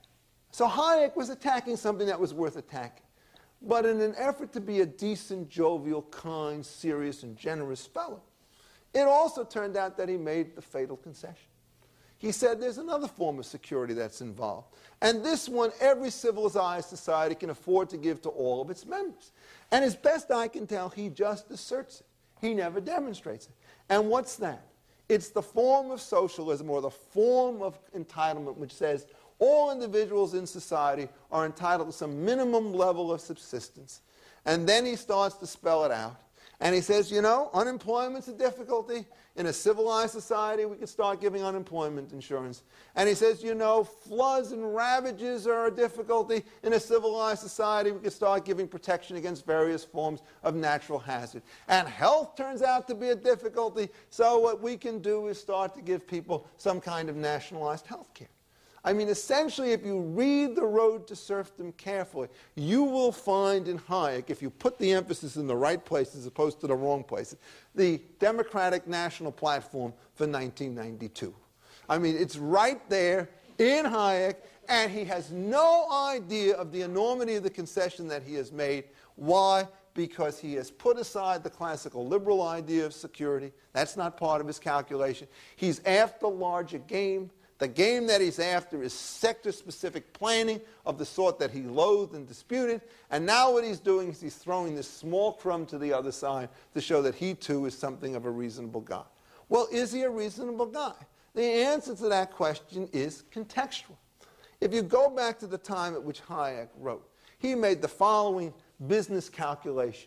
So Hayek was attacking something that was worth attacking. But in an effort to be a decent, jovial, kind, serious, and generous fellow, it also turned out that he made the fatal concession. He said there's another form of security that's involved. And this one, every civilized society can afford to give to all of its members. And as best I can tell, he just asserts it. He never demonstrates it. And what's that? It's the form of socialism or the form of entitlement which says all individuals in society are entitled to some minimum level of subsistence. And then he starts to spell it out. And he says, you know, unemployment's a difficulty. In a civilized society, we could start giving unemployment insurance. And he says, you know, floods and ravages are a difficulty. In a civilized society, we could start giving protection against various forms of natural hazard. And health turns out to be a difficulty. So what we can do is start to give people some kind of nationalized health care. I mean, essentially, if you read The Road to Serfdom carefully, you will find in Hayek, if you put the emphasis in the right place as opposed to the wrong place, the Democratic National Platform for 1992. I mean, it's right there in Hayek, and he has no idea of the enormity of the concession that he has made. Why? Because he has put aside the classical liberal idea of security. That's not part of his calculation. He's after larger game. The game that he's after is sector-specific planning of the sort that he loathed and disputed. And now what he's doing is he's throwing this small crumb to the other side to show that he, too, is something of a reasonable guy. Well, is he a reasonable guy? The answer to that question is contextual. If you go back to the time at which Hayek wrote, he made the following business calculation.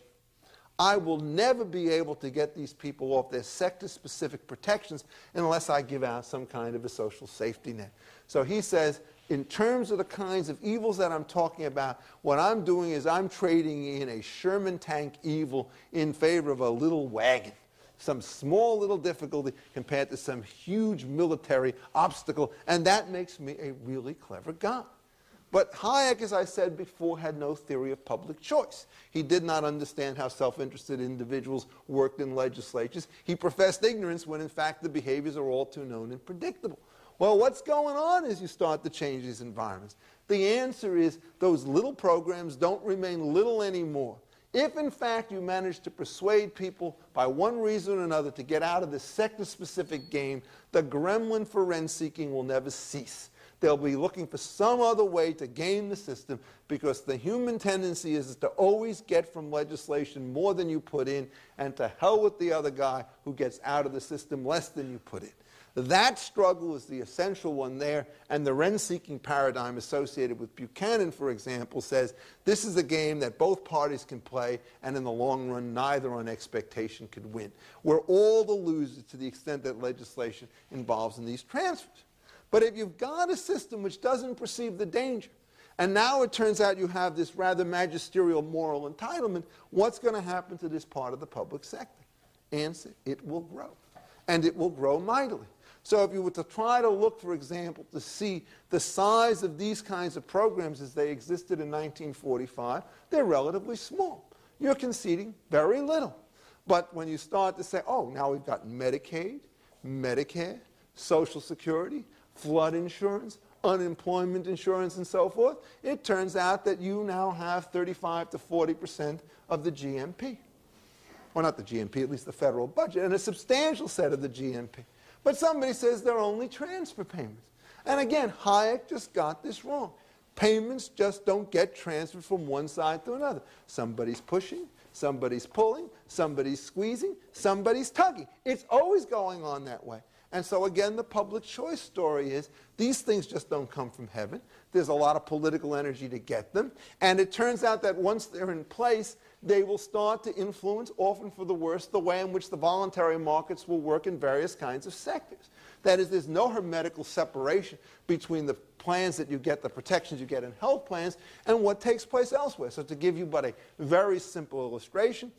I will never be able to get these people off their sector-specific protections unless I give out some kind of a social safety net. So he says, in terms of the kinds of evils that I'm talking about, what I'm doing is I'm trading in a Sherman tank evil in favor of a little wagon, some small little difficulty compared to some huge military obstacle, and that makes me a really clever guy. But Hayek, as I said before, had no theory of public choice. He did not understand how self-interested individuals worked in legislatures. He professed ignorance when, in fact, the behaviors are all too known and predictable. Well, what's going on as you start to change these environments? The answer is those little programs don't remain little anymore. If, in fact, you manage to persuade people by one reason or another to get out of this sector-specific game, the gremlin for rent-seeking will never cease. They'll be looking for some other way to game the system because the human tendency is to always get from legislation more than you put in and to hell with the other guy who gets out of the system less than you put in. That struggle is the essential one there, and the rent-seeking paradigm associated with Buchanan, for example, says this is a game that both parties can play, and in the long run, neither on expectation could win. We're all the losers to the extent that legislation involves in these transfers. But if you've got a system which doesn't perceive the danger, and now it turns out you have this rather magisterial moral entitlement, what's going to happen to this part of the public sector? Answer, it will grow. And it will grow mightily. So if you were to try to look, for example, to see the size of these kinds of programs as they existed in 1945, they're relatively small. You're conceding very little. But when you start to say, oh, now we've got Medicaid, Medicare, Social Security, flood insurance, unemployment insurance, and so forth, it turns out that you now have 35 to 40% of the GNP. Well, not the GNP, at least the federal budget, and a substantial set of the GNP. But somebody says they're only transfer payments. And again, Hayek just got this wrong. Payments just don't get transferred from one side to another. Somebody's pushing, somebody's pulling, somebody's squeezing, somebody's tugging. It's always going on that way. And so again, the public choice story is these things just don't come from heaven. There's a lot of political energy to get them. And it turns out that once they're in place, they will start to influence, often for the worse, the way in which the voluntary markets will work in various kinds of sectors. That is, there's no hermetical separation between the plans that you get, the protections you get in health plans, and what takes place elsewhere. So to give you but a very simple illustration,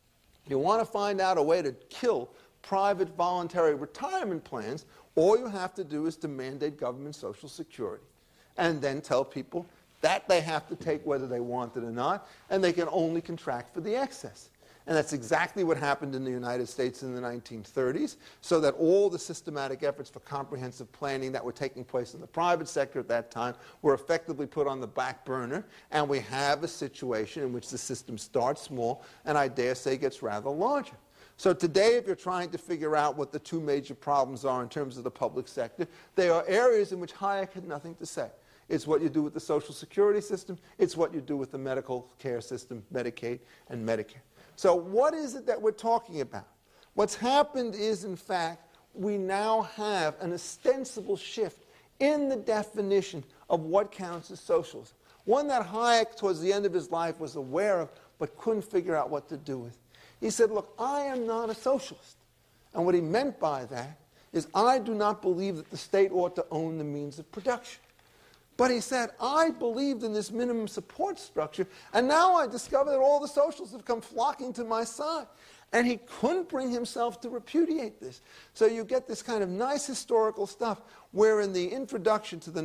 you want to find out a way to kill private voluntary retirement plans, all you have to do is to mandate government Social Security and then tell people that they have to take whether they want it or not, and they can only contract for the excess. And that's exactly what happened in the United States in the 1930s, so that all the systematic efforts for comprehensive planning that were taking place in the private sector at that time were effectively put on the back burner, and we have a situation in which the system starts small and I dare say gets rather larger. So today, if you're trying to figure out what the two major problems are in terms of the public sector, they are areas in which Hayek had nothing to say. It's what you do with the Social Security system. It's what you do with the medical care system, Medicaid and Medicare. So what is it that we're talking about? What's happened is, in fact, we now have an ostensible shift in the definition of what counts as socialism. One that Hayek, towards the end of his life, was aware of, but couldn't figure out what to do with. He said, look, I am not a socialist. And what he meant by that is, I do not believe that the state ought to own the means of production. But he said, I believed in this minimum support structure, and now I discover that all the socialists have come flocking to my side. And he couldn't bring himself to repudiate this. So you get this kind of nice historical stuff, where in the introduction to the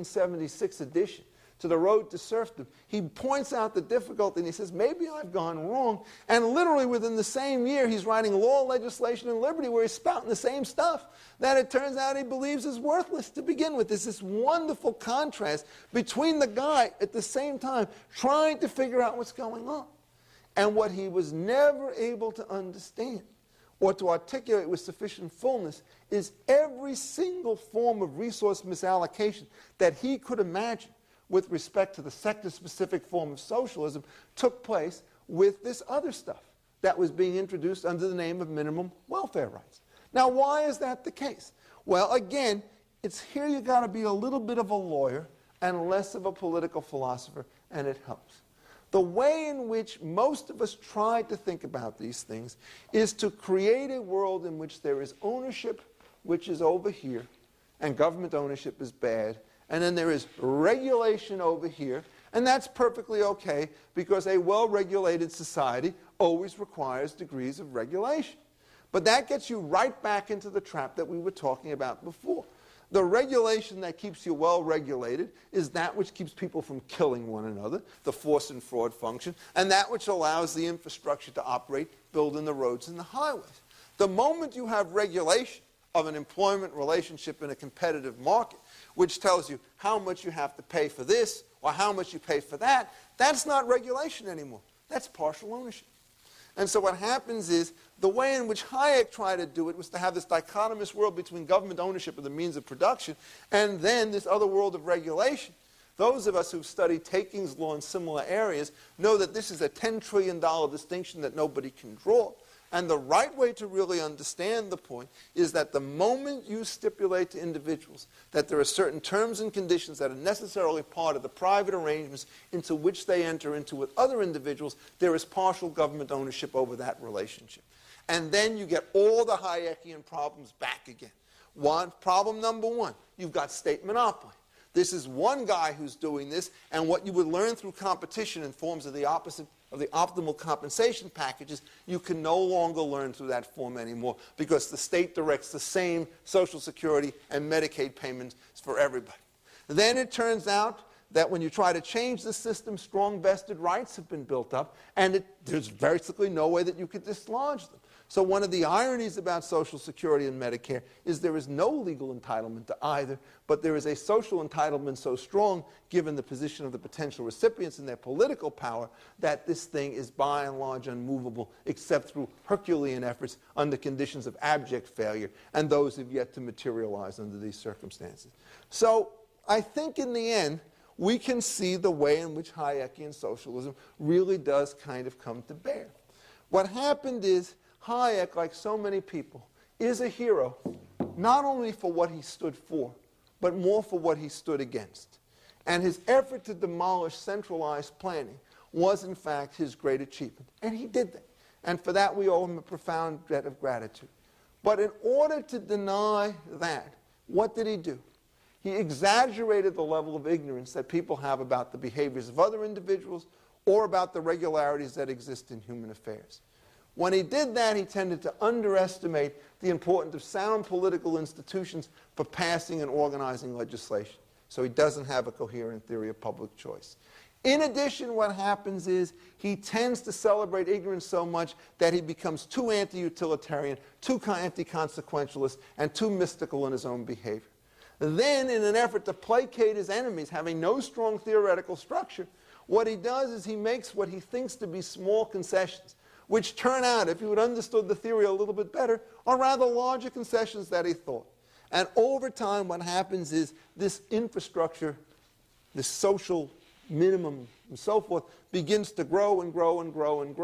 1976 edition, to The Road to Serfdom, he points out the difficulty, and he says, maybe I've gone wrong. And literally within the same year, he's writing Law, Legislation, and Liberty, where he's spouting the same stuff that it turns out he believes is worthless to begin with. There's this wonderful contrast between the guy, at the same time, trying to figure out what's going on, and what he was never able to understand or to articulate with sufficient fullness is every single form of resource misallocation that he could imagine with respect to the sector-specific form of socialism took place with this other stuff that was being introduced under the name of minimum welfare rights. Now, why is that the case? Well, again, it's here you've got to be a little bit of a lawyer and less of a political philosopher, and it helps. The way in which most of us try to think about these things is to create a world in which there is ownership, which is over here, and government ownership is bad, and then there is regulation over here, and that's perfectly okay, because a well-regulated society always requires degrees of regulation. But that gets you right back into the trap that we were talking about before. The regulation that keeps you well-regulated is that which keeps people from killing one another, the force and fraud function, and that which allows the infrastructure to operate, building the roads and the highways. The moment you have regulation of an employment relationship in a competitive market, which tells you how much you have to pay for this or how much you pay for that, that's not regulation anymore. That's partial ownership. And so what happens is, the way in which Hayek tried to do it was to have this dichotomous world between government ownership of the means of production and then this other world of regulation. Those of us who've studied takings law in similar areas know that this is a $10 trillion distinction that nobody can draw. And the right way to really understand the point is that the moment you stipulate to individuals that there are certain terms and conditions that are necessarily part of the private arrangements into which they enter into with other individuals, there is partial government ownership over that relationship. And then you get all the Hayekian problems back again. Problem number one, you've got state monopoly. This is one guy who's doing this, and what you would learn through competition in forms of the opposite of the optimal compensation packages, you can no longer learn through that form anymore, because the state directs the same Social Security and Medicaid payments for everybody. Then it turns out that when you try to change the system, strong vested rights have been built up, and there's basically no way that you could dislodge them. So one of the ironies about Social Security and Medicare is there is no legal entitlement to either, but there is a social entitlement so strong, given the position of the potential recipients and their political power, that this thing is by and large unmovable, except through Herculean efforts under conditions of abject failure, and those have yet to materialize under these circumstances. So I think in the end, we can see the way in which Hayekian socialism really does kind of come to bear. What happened is, Hayek, like so many people, is a hero, not only for what he stood for, but more for what he stood against. And his effort to demolish centralized planning was, in fact, his great achievement. And he did that. And for that, we owe him a profound debt of gratitude. But in order to deny that, what did he do? He exaggerated the level of ignorance that people have about the behaviors of other individuals or about the regularities that exist in human affairs. When he did that, he tended to underestimate the importance of sound political institutions for passing and organizing legislation. So he doesn't have a coherent theory of public choice. In addition, what happens is he tends to celebrate ignorance so much that he becomes too anti-utilitarian, too anti-consequentialist, and too mystical in his own behavior. Then, in an effort to placate his enemies, having no strong theoretical structure, what he does is he makes what he thinks to be small concessions, which turn out, if he had understood the theory a little bit better, are rather larger concessions that he thought. And over time, what happens is this infrastructure, this social minimum and so forth, begins to grow and grow and grow and grow,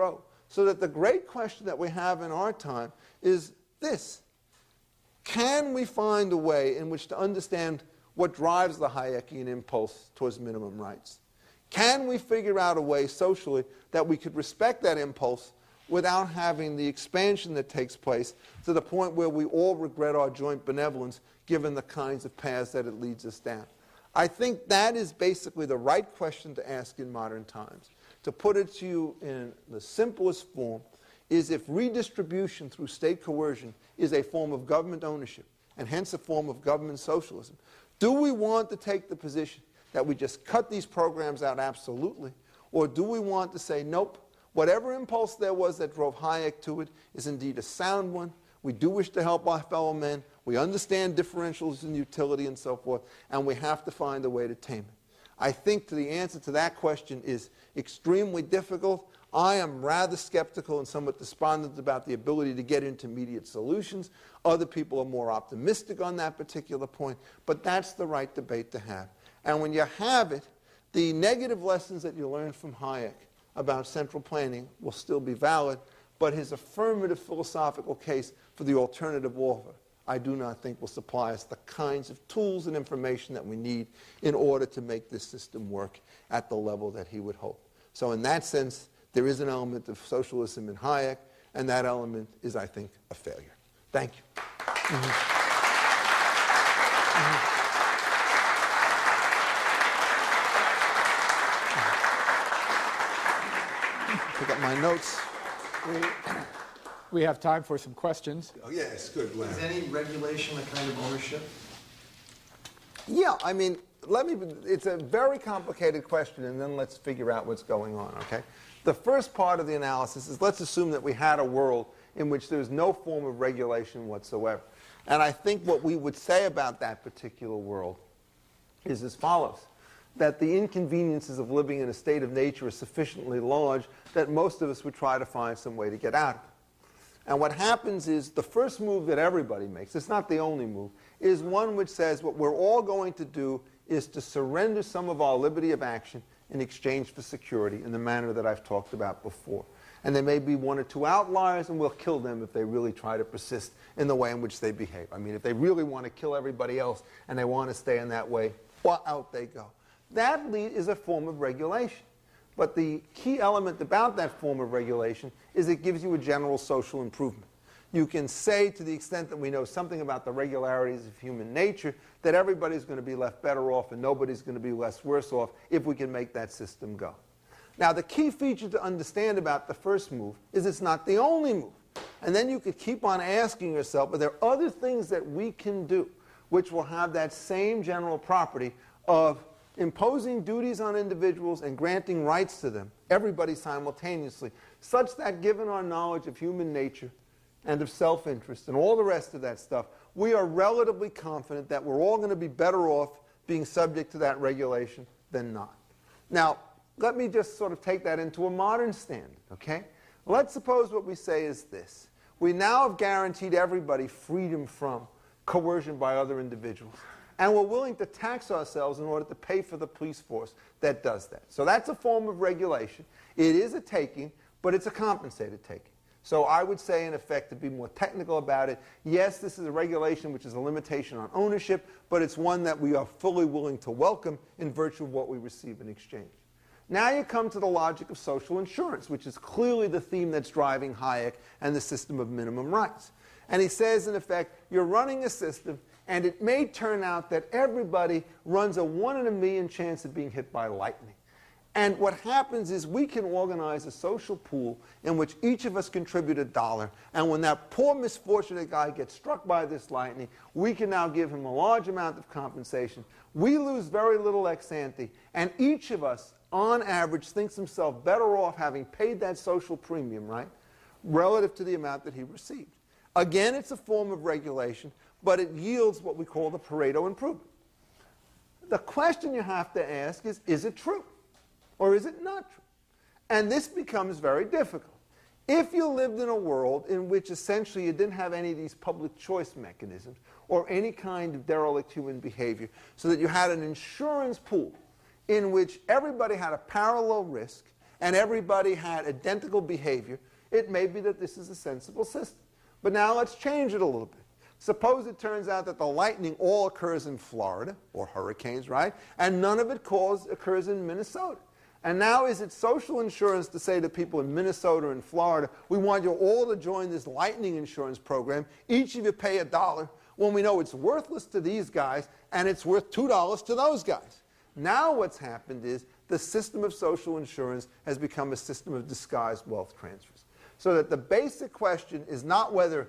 So that the great question that we have in our time is this: can we find a way in which to understand what drives the Hayekian impulse towards minimum rights? Can we figure out a way socially that we could respect that impulse without having the expansion that takes place to the point where we all regret our joint benevolence given the kinds of paths that it leads us down? I think that is basically the right question to ask in modern times. To put it to you in the simplest form is, if redistribution through state coercion is a form of government ownership and hence a form of government socialism, do we want to take the position that we just cut these programs out absolutely, or do we want to say, nope, whatever impulse there was that drove Hayek to it is indeed a sound one. We do wish to help our fellow men. We understand differentials in utility and so forth, and we have to find a way to tame it. I think the answer to that question is extremely difficult. I am rather skeptical and somewhat despondent about the ability to get intermediate solutions. Other people are more optimistic on that particular point, but that's the right debate to have. And when you have it, the negative lessons that you learned from Hayek about central planning will still be valid, but his affirmative philosophical case for the alternative offer, I do not think will supply us the kinds of tools and information that we need in order to make this system work at the level that he would hope. So in that sense, there is an element of socialism in Hayek, and that element is, I think, a failure. Thank you. Pick up my notes. We have time for some questions. Oh, yes, good. Is any regulation a kind of ownership? Yeah, I mean, it's a very complicated question, and then let's figure out what's going on, okay? The first part of the analysis is, let's assume that we had a world in which there's no form of regulation whatsoever. And I think what we would say about that particular world is as follows: that the inconveniences of living in a state of nature are sufficiently large that most of us would try to find some way to get out of it. And what happens is, the first move that everybody makes, it's not the only move, is one which says what we're all going to do is to surrender some of our liberty of action in exchange for security in the manner that I've talked about before. And there may be one or two outliers, and we'll kill them if they really try to persist in the way in which they behave. I mean, if they really want to kill everybody else and they want to stay in that way, well, out they go. That is a form of regulation. But the key element about that form of regulation is it gives you a general social improvement. You can say, to the extent that we know something about the regularities of human nature, that everybody's going to be left better off and nobody's going to be less worse off if we can make that system go. Now, the key feature to understand about the first move is it's not the only move. And then you could keep on asking yourself, are there other things that we can do which will have that same general property of imposing duties on individuals and granting rights to them, everybody simultaneously, such that given our knowledge of human nature and of self-interest and all the rest of that stuff, we are relatively confident that we're all going to be better off being subject to that regulation than not. Now, let me just sort of take that into a modern standard, okay? Let's suppose what we say is this. We now have guaranteed everybody freedom from coercion by other individuals. And we're willing to tax ourselves in order to pay for the police force that does that. So that's a form of regulation. It is a taking, but it's a compensated taking. So I would say, in effect, to be more technical about it, yes, this is a regulation which is a limitation on ownership, but it's one that we are fully willing to welcome in virtue of what we receive in exchange. Now you come to the logic of social insurance, which is clearly the theme that's driving Hayek and the system of minimum rights. And he says, in effect, you're running a system, and it may turn out that everybody runs a 1 in a million chance of being hit by lightning. And what happens is we can organize a social pool in which each of us contribute $1, and when that poor misfortunate guy gets struck by this lightning, we can now give him a large amount of compensation. We lose very little ex ante, and each of us, on average, thinks himself better off having paid that social premium, right, relative to the amount that he received. Again, it's a form of regulation, but it yields what we call the Pareto improvement. The question you have to ask is it true? Or is it not true? And this becomes very difficult. If you lived in a world in which essentially you didn't have any of these public choice mechanisms or any kind of derelict human behavior, so that you had an insurance pool in which everybody had a parallel risk and everybody had identical behavior, it may be that this is a sensible system. But now let's change it a little bit. Suppose it turns out that the lightning all occurs in Florida, or hurricanes, right? And none of it occurs in Minnesota. And now is it social insurance to say to people in Minnesota and Florida, we want you all to join this lightning insurance program, each of you pay $1, when we know it's worthless to these guys and it's worth $2 to those guys? Now what's happened is the system of social insurance has become a system of disguised wealth transfers. So that the basic question is not whether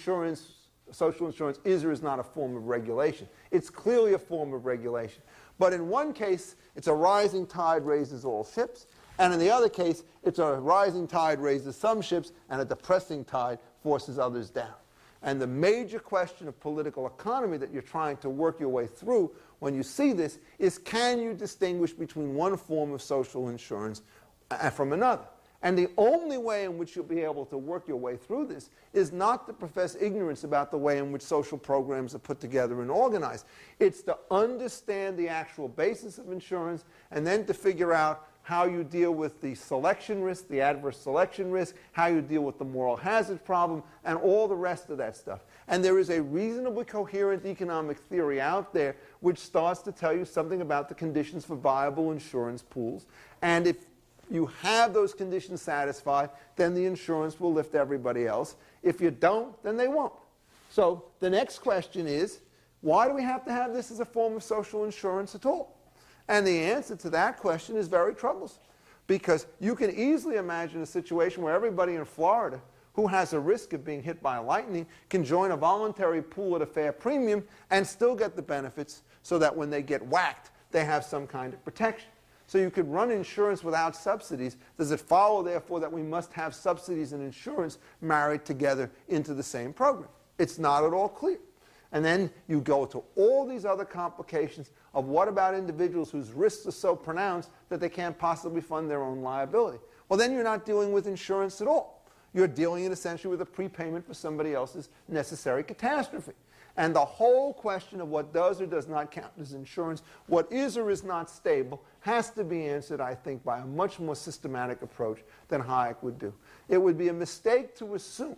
social insurance is or is not a form of regulation. It's clearly a form of regulation. But in one case, it's a rising tide raises all ships, and in the other case, it's a rising tide raises some ships, and a depressing tide forces others down. And the major question of political economy that you're trying to work your way through when you see this is, can you distinguish between one form of social insurance from another? And the only way in which you'll be able to work your way through this is not to profess ignorance about the way in which social programs are put together and organized. It's to understand the actual basis of insurance and then to figure out how you deal with the selection risk, the adverse selection risk, how you deal with the moral hazard problem, and all the rest of that stuff. And there is a reasonably coherent economic theory out there which starts to tell you something about the conditions for viable insurance pools. And if you have those conditions satisfied, then the insurance will lift everybody else. If you don't, then they won't. So the next question is, why do we have to have this as a form of social insurance at all? And the answer to that question is very troublesome. Because you can easily imagine a situation where everybody in Florida who has a risk of being hit by lightning can join a voluntary pool at a fair premium and still get the benefits so that when they get whacked, they have some kind of protection. So you could run insurance without subsidies. Does it follow, therefore, that we must have subsidies and insurance married together into the same program? It's not at all clear. And then you go to all these other complications of what about individuals whose risks are so pronounced that they can't possibly fund their own liability? Well, then you're not dealing with insurance at all. You're dealing essentially with a prepayment for somebody else's necessary catastrophe. And the whole question of what does or does not count as insurance, what is or is not stable, has to be answered, I think, by a much more systematic approach than Hayek would do. It would be a mistake to assume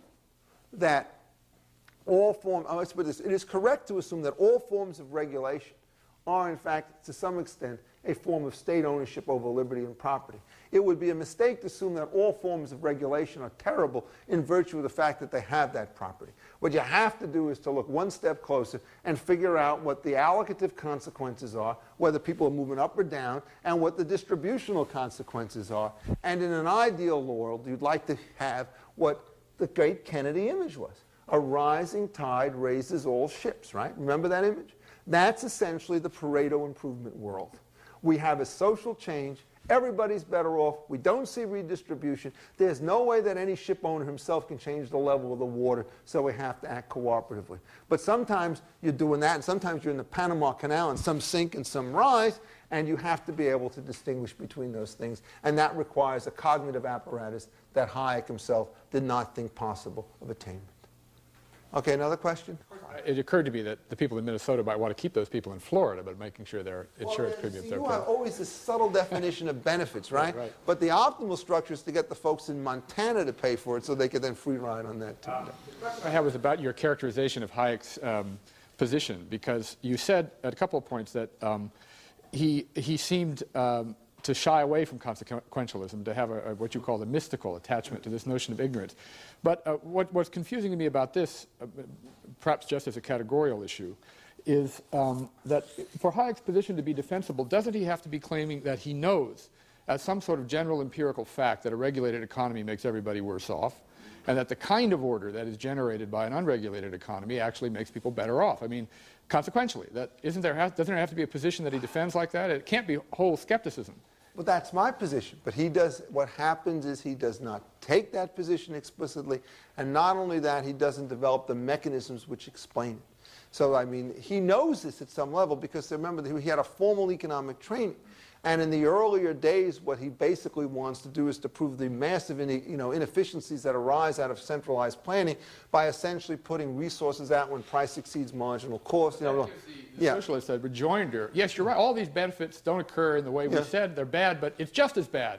that all forms, let's put this, it is correct to assume that all forms of regulation are, in fact, to some extent, a form of state ownership over liberty and property. It would be a mistake to assume that all forms of regulation are terrible in virtue of the fact that they have that property. What you have to do is to look one step closer and figure out what the allocative consequences are, whether people are moving up or down, and what the distributional consequences are. And in an ideal world, you'd like to have what the great Kennedy image was. A rising tide raises all ships, right? Remember that image? That's essentially the Pareto improvement world. We have a social change. Everybody's better off. We don't see redistribution. There's no way that any ship owner himself can change the level of the water, so we have to act cooperatively. But sometimes you're doing that, and sometimes you're in the Panama Canal, and some sink and some rise, and you have to be able to distinguish between those things. And that requires a cognitive apparatus that Hayek himself did not think possible of attainment. Okay, another question? It occurred to me that the people in Minnesota might want to keep those people in Florida, but making sure their insurance premiums are You have always this subtle definition of benefits, right? Right. But the optimal structure is to get the folks in Montana to pay for it so they could then free ride on that too. The question I have was about your characterization of Hayek's position, because you said at a couple of points that he seemed to shy away from consequentialism, to have what you call the mystical attachment to this notion of ignorance. But what's confusing to me about this, perhaps just as a categorical issue, is that for Hayek's position to be defensible, doesn't he have to be claiming that he knows, as some sort of general empirical fact, that a regulated economy makes everybody worse off, and that the kind of order that is generated by an unregulated economy actually makes people better off? I mean, consequentially, doesn't there have to be a position that he defends like that? It can't be whole skepticism. Well, that's my position. But what happens is he does not take that position explicitly, and not only that, he doesn't develop the mechanisms which explain it. So, I mean, he knows this at some level because, remember, he had a formal economic training. And in the earlier days, what he basically wants to do is to prove the massive inefficiencies that arise out of centralized planning by essentially putting resources out when price exceeds marginal cost. The socialist said, rejoinder. Yes, you're right. All these benefits don't occur in the way we said. They're bad, but it's just as bad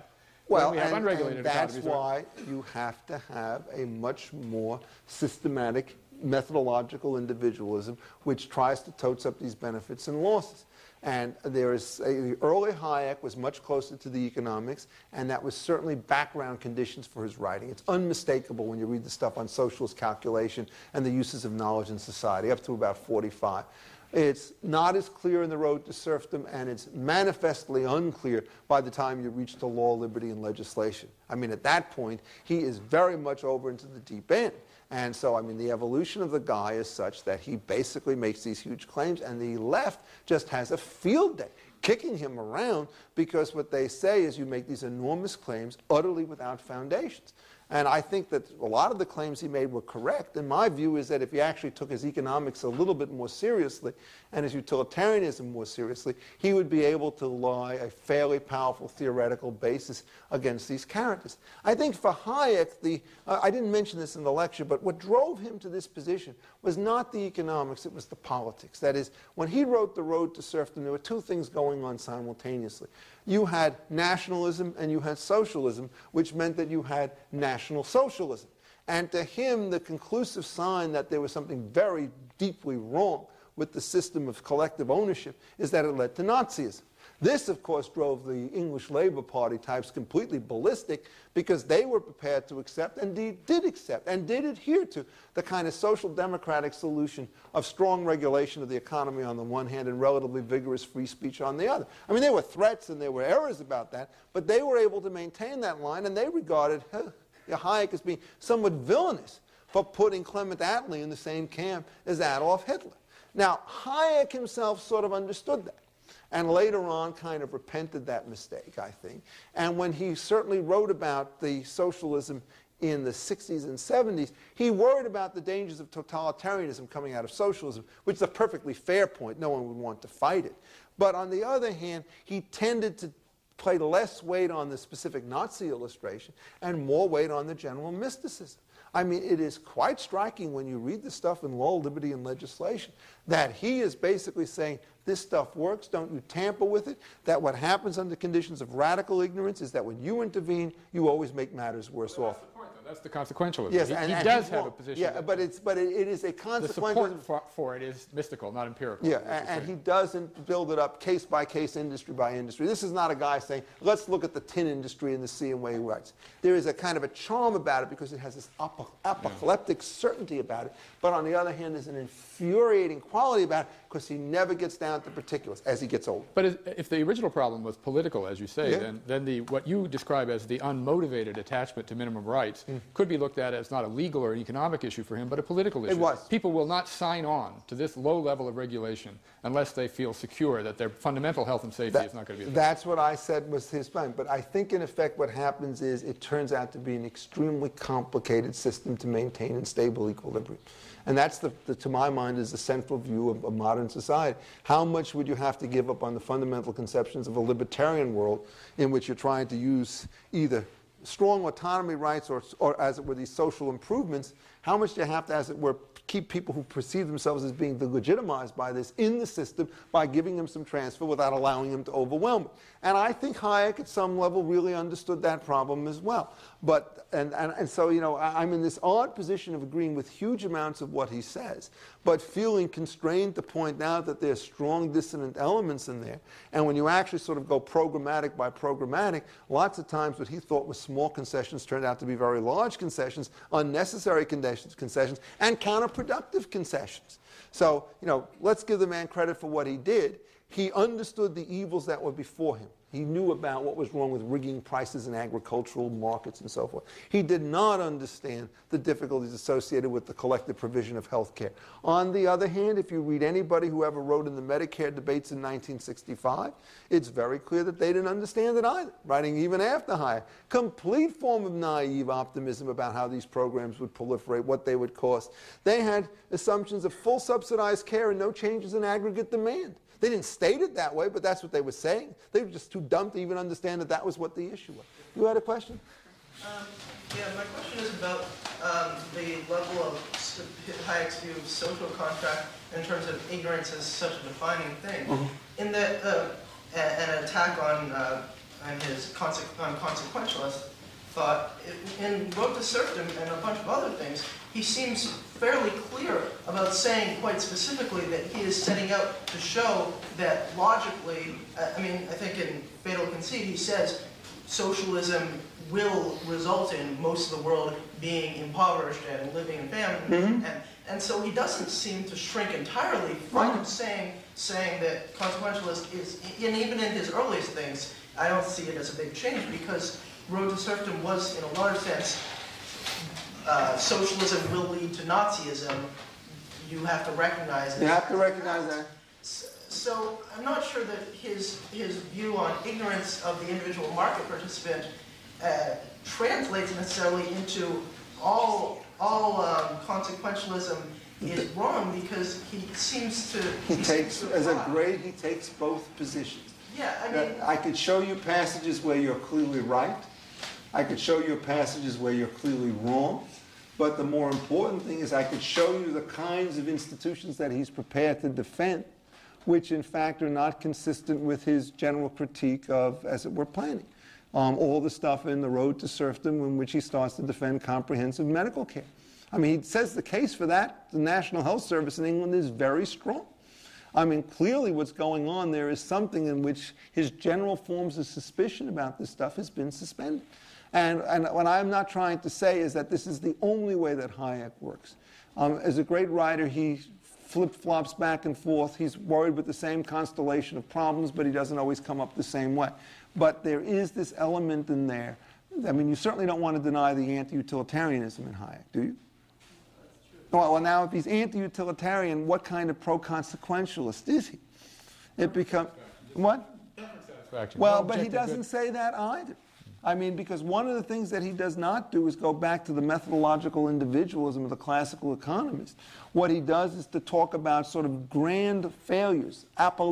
Well, we have unregulated and that's economies. why you have to have a much more systematic methodological individualism which tries to totes up these benefits and losses. And there is the early Hayek was much closer to the economics, and that was certainly background conditions for his writing. It's unmistakable when you read the stuff on socialist calculation and the uses of knowledge in society, up to about 45. It's not as clear in The Road to Serfdom, and it's manifestly unclear by the time you reach to law, liberty, and legislation. I mean, at that point, he is very much over into the deep end. And so, I mean, the evolution of the guy is such that he basically makes these huge claims, and the left just has a field day kicking him around because what they say is you make these enormous claims utterly without foundations. And I think that a lot of the claims he made were correct. And my view is that if he actually took his economics a little bit more seriously and his utilitarianism more seriously, he would be able to lie a fairly powerful theoretical basis against these characters. I think for Hayek, I didn't mention this in the lecture, but what drove him to this position was not the economics, it was the politics. That is, when he wrote The Road to Serfdom, there were two things going on simultaneously. You had nationalism and you had socialism, which meant that you had national socialism. And to him, the conclusive sign that there was something very deeply wrong with the system of collective ownership is that it led to Nazism. This, of course, drove the English Labour Party types completely ballistic because they were prepared to accept, and did accept, and did adhere to the kind of social democratic solution of strong regulation of the economy on the one hand and relatively vigorous free speech on the other. I mean, there were threats and there were errors about that, but they were able to maintain that line, and they regarded Hayek as being somewhat villainous for putting Clement Attlee in the same camp as Adolf Hitler. Now, Hayek himself sort of understood that, and later on kind of repented that mistake, I think. And when he certainly wrote about the socialism in the 60s and 70s, he worried about the dangers of totalitarianism coming out of socialism, which is a perfectly fair point. No one would want to fight it. But on the other hand, he tended to play less weight on the specific Nazi illustration and more weight on the general mysticism. I mean, it is quite striking when you read the stuff in Law, Liberty, and Legislation that he is basically saying, this stuff works, don't you tamper with it, that what happens under conditions of radical ignorance is that when you intervene, you always make matters worse off. That's the point, though. That's the consequentialism. Yes, he and does have a position. Yeah, but it is a consequentialism. The support for it is mystical, not empirical. Yeah, and he doesn't build it up case by case, industry by industry. This is not a guy saying, let's look at the tin industry and see in way he writes. There is a kind of a charm about it because it has this apocalyptic certainty about it. But on the other hand, there's an infuriating quality about it because he never gets down to particulars as he gets older. But if the original problem was political, as you say, Yeah. then what you describe as the unmotivated attachment to minimum rights could be looked at as not a legal or an economic issue for him, but a political issue. It was. People will not sign on to this low level of regulation unless they feel secure that their fundamental health and safety is not going to be affected. That's what I said was his plan. But I think, in effect, what happens is it turns out to be an extremely complicated system to maintain in stable equilibrium. And that's, to my mind, is the central view of modern society. How much would you have to give up on the fundamental conceptions of a libertarian world in which you're trying to use either strong autonomy rights or as it were, these social improvements? How much do you have to, as it were, keep people who perceive themselves as being legitimized by this in the system by giving them some transfer without allowing them to overwhelm it? And I think Hayek, at some level, really understood that problem as well. But, and so, you know, I'm in this odd position of agreeing with huge amounts of what he says, but feeling constrained to point out that there's strong dissonant elements in there. And when you actually sort of go programmatic by programmatic, lots of times what he thought was small concessions turned out to be very large concessions, unnecessary concessions, and counterproductive concessions. So, you know, let's give the man credit for what he did. He understood the evils that were before him. He knew about what was wrong with rigging prices in agricultural markets and so forth. He did not understand the difficulties associated with the collective provision of health care. On the other hand, if you read anybody who ever wrote in the Medicare debates in 1965, it's very clear that they didn't understand it either, writing even after Hayek. Complete form of naive optimism about how these programs would proliferate, what they would cost. They had assumptions of full subsidized care and no changes in aggregate demand. They didn't state it that way, but that's what they were saying. They were just too dumb to even understand that that was what the issue was. You had a question? Yeah, my question is about the level of Hayek's view of social contract in terms of ignorance as such a defining thing. In that, an attack on and his consequentialist thought, in Road to Serfdom and a bunch of other things, he seems fairly clear about saying quite specifically that he is setting out to show that logically, I think in Fatal Conceit he says socialism will result in most of the world being impoverished and living in famine. And so he doesn't seem to shrink entirely from saying that consequentialist is, and even in his earliest things, I don't see it as a big change, because Road to Serfdom was, in a large sense, socialism will lead to Nazism. You have to recognize it. You have to recognize that. So I'm not sure that his view on ignorance of the individual market participant translates necessarily into all consequentialism is wrong, because he seems to... He takes both positions. Yeah, I mean... I could show you passages where you're clearly right. I could show you passages where you're clearly wrong. But the more important thing is I could show you the kinds of institutions that he's prepared to defend, which in fact are not consistent with his general critique of, as it were, planning. All the stuff in The Road to Serfdom in which he starts to defend comprehensive medical care. I mean, he says the case for that, the National Health Service in England, is very strong. I mean, clearly what's going on there is something in which his general forms of suspicion about this stuff has been suspended. And what I'm not trying to say is that this is the only way that Hayek works. As a great writer, he flip-flops back and forth. He's worried with the same constellation of problems, but he doesn't always come up the same way. But there is this element in there. I mean, you certainly don't want to deny the anti-utilitarianism in Hayek, do you? Well, now, if he's anti-utilitarian, what kind of pro-consequentialist is he? It becomes... What? Well, but he doesn't say that either. I mean, because one of the things that he does not do is go back to the methodological individualism of the classical economist. What he does is to talk about sort of grand failures,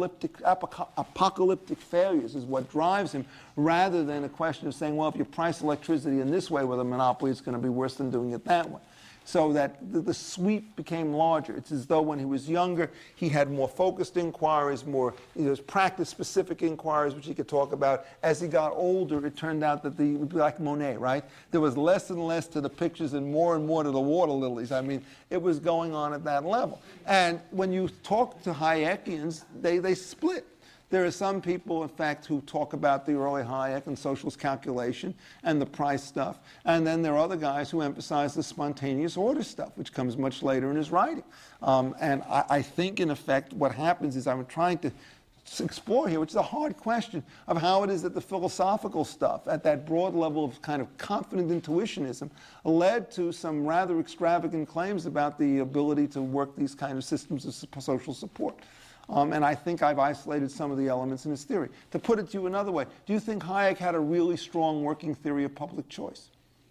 apocalyptic failures is what drives him, rather than a question of saying, well, if you price electricity in this way with a monopoly, it's going to be worse than doing it that way. So that the sweep became larger. It's as though when he was younger, he had more focused inquiries, more practice-specific inquiries, which he could talk about. As he got older, it turned out that it would be like Monet, right? There was less and less to the pictures and more to the water lilies. I mean, it was going on at that level. And when you talk to Hayekians, they split. There are some people, in fact, who talk about the early Hayek and socialist calculation and the price stuff. And then there are other guys who emphasize the spontaneous order stuff, which comes much later in his writing. And I think, in effect, what happens is I'm trying to explore here, which is a hard question, of how it is that the philosophical stuff at that broad level of kind of confident intuitionism led to some rather extravagant claims about the ability to work these kind of systems of social support. And I think I've isolated some of the elements in his theory. To put it to you another way, do you think Hayek had a really strong working theory of public choice?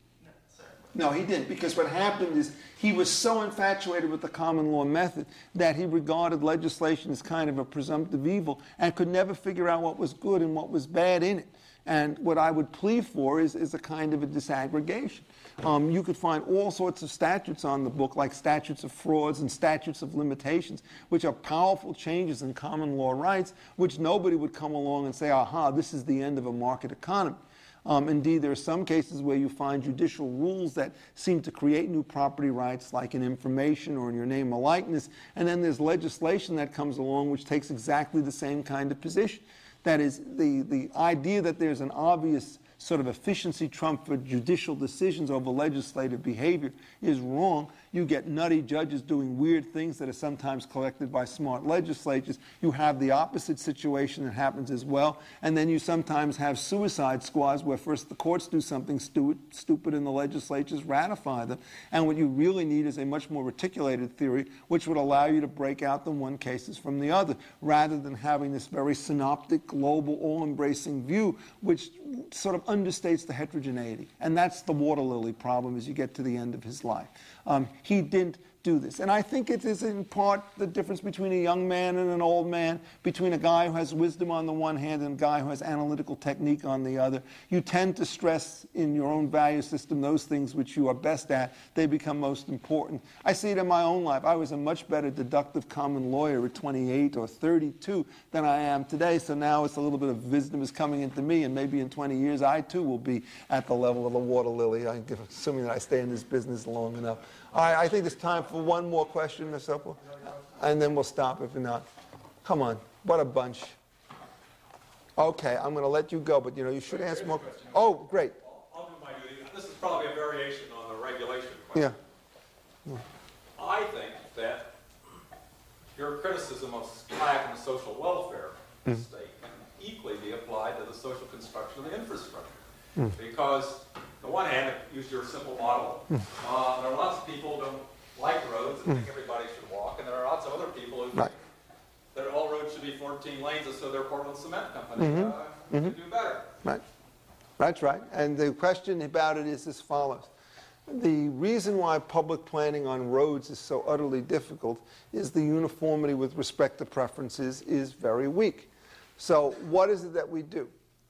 No, he didn't, because what happened is he was so infatuated with the common law method that he regarded legislation as kind of a presumptive evil and could never figure out what was good and what was bad in it. And what I would plead for is a kind of a disaggregation. You could find all sorts of statutes on the book, like statutes of frauds and statutes of limitations, which are powerful changes in common law rights, which nobody would come along and say, aha, this is the end of a market economy. Indeed, there are some cases where you find judicial rules that seem to create new property rights, like in information or in your name or likeness, and then there's legislation that comes along which takes exactly the same kind of position. That is, the idea that there's an obvious sort of efficiency trump for judicial decisions over legislative behavior is wrong. You get nutty judges doing weird things that are sometimes corrected by smart legislatures. You have the opposite situation that happens as well. And then you sometimes have suicide squads where first the courts do something stupid and the legislatures ratify them. And what you really need is a much more reticulated theory which would allow you to break out the one cases from the other, rather than having this very synoptic, global, all-embracing view which sort of understates the heterogeneity. And that's the water lily problem as you get to the end of his life. He didn't do this. And I think it is in part the difference between a young man and an old man, between a guy who has wisdom on the one hand and a guy who has analytical technique on the other. You tend to stress in your own value system those things which you are best at. They become most important. I see it in my own life. I was a much better deductive common lawyer at 28 or 32 than I am today, so now it's a little bit of wisdom is coming into me, and maybe in 20 years I too will be at the level of a water lily, assuming that I stay in this business long enough. All right, I think it's time for one more question, Ms. Upwell, and then we'll stop if not. Come on, what a bunch. Okay, I'm going to let you go, but you should ask more. Oh, great. I'll do my duty. This is probably a variation on the regulation question. Yeah. I think that your criticism of Hayek and the social welfare state can equally be applied to the social construction of the infrastructure. Because, on the one hand, use your simple model, there are lots of people who don't like roads and think everybody should walk, and there are lots of other people who think that all roads should be 14 lanes, and so their Portland Cement Company can do better. Right. That's right. And the question about it is as follows. The reason why public planning on roads is so utterly difficult is the uniformity with respect to preferences is very weak. So what is it that we do?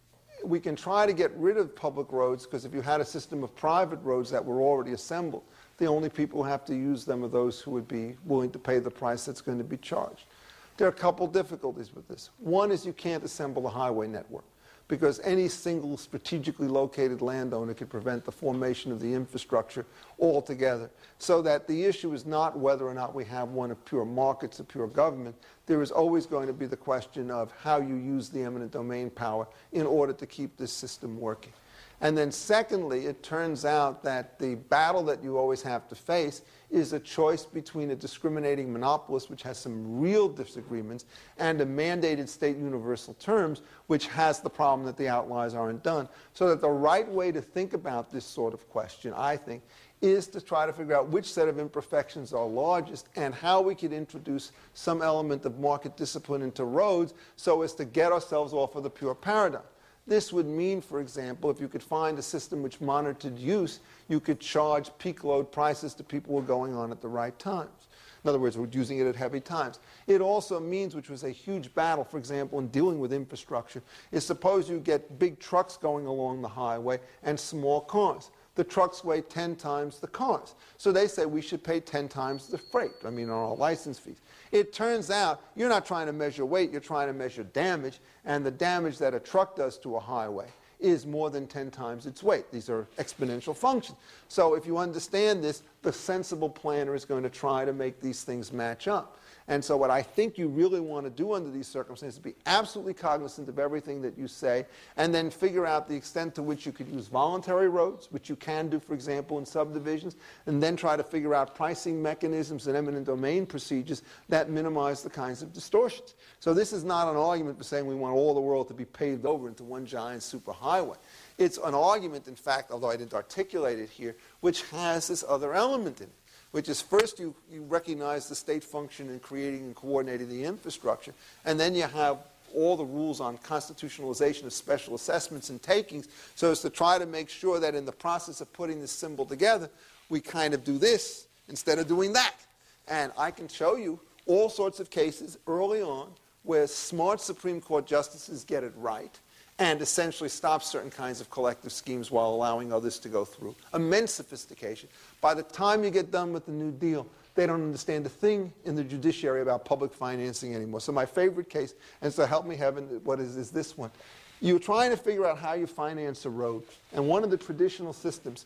We can try to get rid of public roads because if you had a system of private roads that were already assembled, the only people who have to use them are those who would be willing to pay the price that's going to be charged. There are a couple difficulties with this. One is you can't assemble a highway network because any single strategically located landowner could prevent the formation of the infrastructure altogether. So that the issue is not whether or not we have one of pure markets or pure government. There is always going to be the question of how you use the eminent domain power in order to keep this system working. And then secondly, it turns out that the battle that you always have to face is a choice between a discriminating monopolist, which has some real disagreements, and a mandated state universal terms, which has the problem that the outliers aren't done. So that the right way to think about this sort of question, I think, is to try to figure out which set of imperfections are largest and how we could introduce some element of market discipline into roads so as to get ourselves off of the pure paradigm. This would mean, for example, if you could find a system which monitored use, you could charge peak load prices to people who are going on at the right times. In other words, we're using it at heavy times. It also means, which was a huge battle, for example, in dealing with infrastructure, is suppose you get big trucks going along the highway and small cars. The trucks weigh 10 times the cars. So they say we should pay 10 times the freight, on our license fees. It turns out you're not trying to measure weight, you're trying to measure damage, and the damage that a truck does to a highway is more than 10 times its weight. These are exponential functions. So if you understand this, the sensible planner is going to try to make these things match up. And so what I think you really want to do under these circumstances is be absolutely cognizant of everything that you say and then figure out the extent to which you could use voluntary roads, which you can do, for example, in subdivisions, and then try to figure out pricing mechanisms and eminent domain procedures that minimize the kinds of distortions. So this is not an argument for saying we want all the world to be paved over into one giant superhighway. It's an argument, in fact, although I didn't articulate it here, which has this other element in it, which is first you recognize the state function in creating and coordinating the infrastructure, and then you have all the rules on constitutionalization of special assessments and takings, so as to try to make sure that in the process of putting this symbol together, we kind of do this instead of doing that. And I can show you all sorts of cases early on where smart Supreme Court justices get it right and essentially stop certain kinds of collective schemes while allowing others to go through. Immense sophistication. By the time you get done with the New Deal, they don't understand a thing in the judiciary about public financing anymore. So my favorite case, and so help me heaven, what is this one? You're trying to figure out how you finance a road, and one of the traditional systems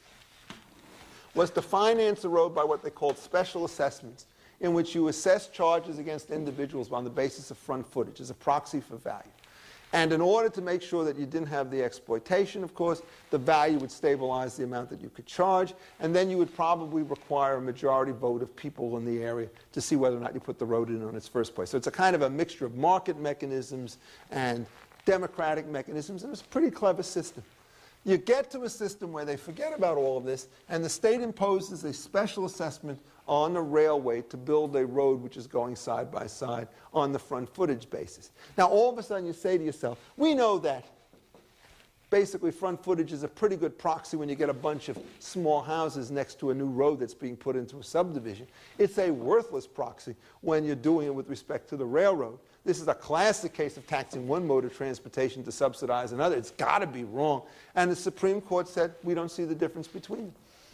was to finance a road by what they called special assessments, in which you assess charges against individuals on the basis of front footage as a proxy for value. And in order to make sure that you didn't have the exploitation, of course, the value would stabilize the amount that you could charge, and then you would probably require a majority vote of people in the area to see whether or not you put the road in on its first place. So it's a kind of a mixture of market mechanisms and democratic mechanisms, and it's a pretty clever system. You get to a system where they forget about all of this, and the state imposes a special assessment on the railway to build a road which is going side by side on the front footage basis. Now, all of a sudden you say to yourself, we know that Basically, front footage is a pretty good proxy when you get a bunch of small houses next to a new road that's being put into a subdivision. It's a worthless proxy when you're doing it with respect to the railroad. This is a classic case of taxing one mode of transportation to subsidize another. It's got to be wrong. And the Supreme Court said, we don't see the difference between them.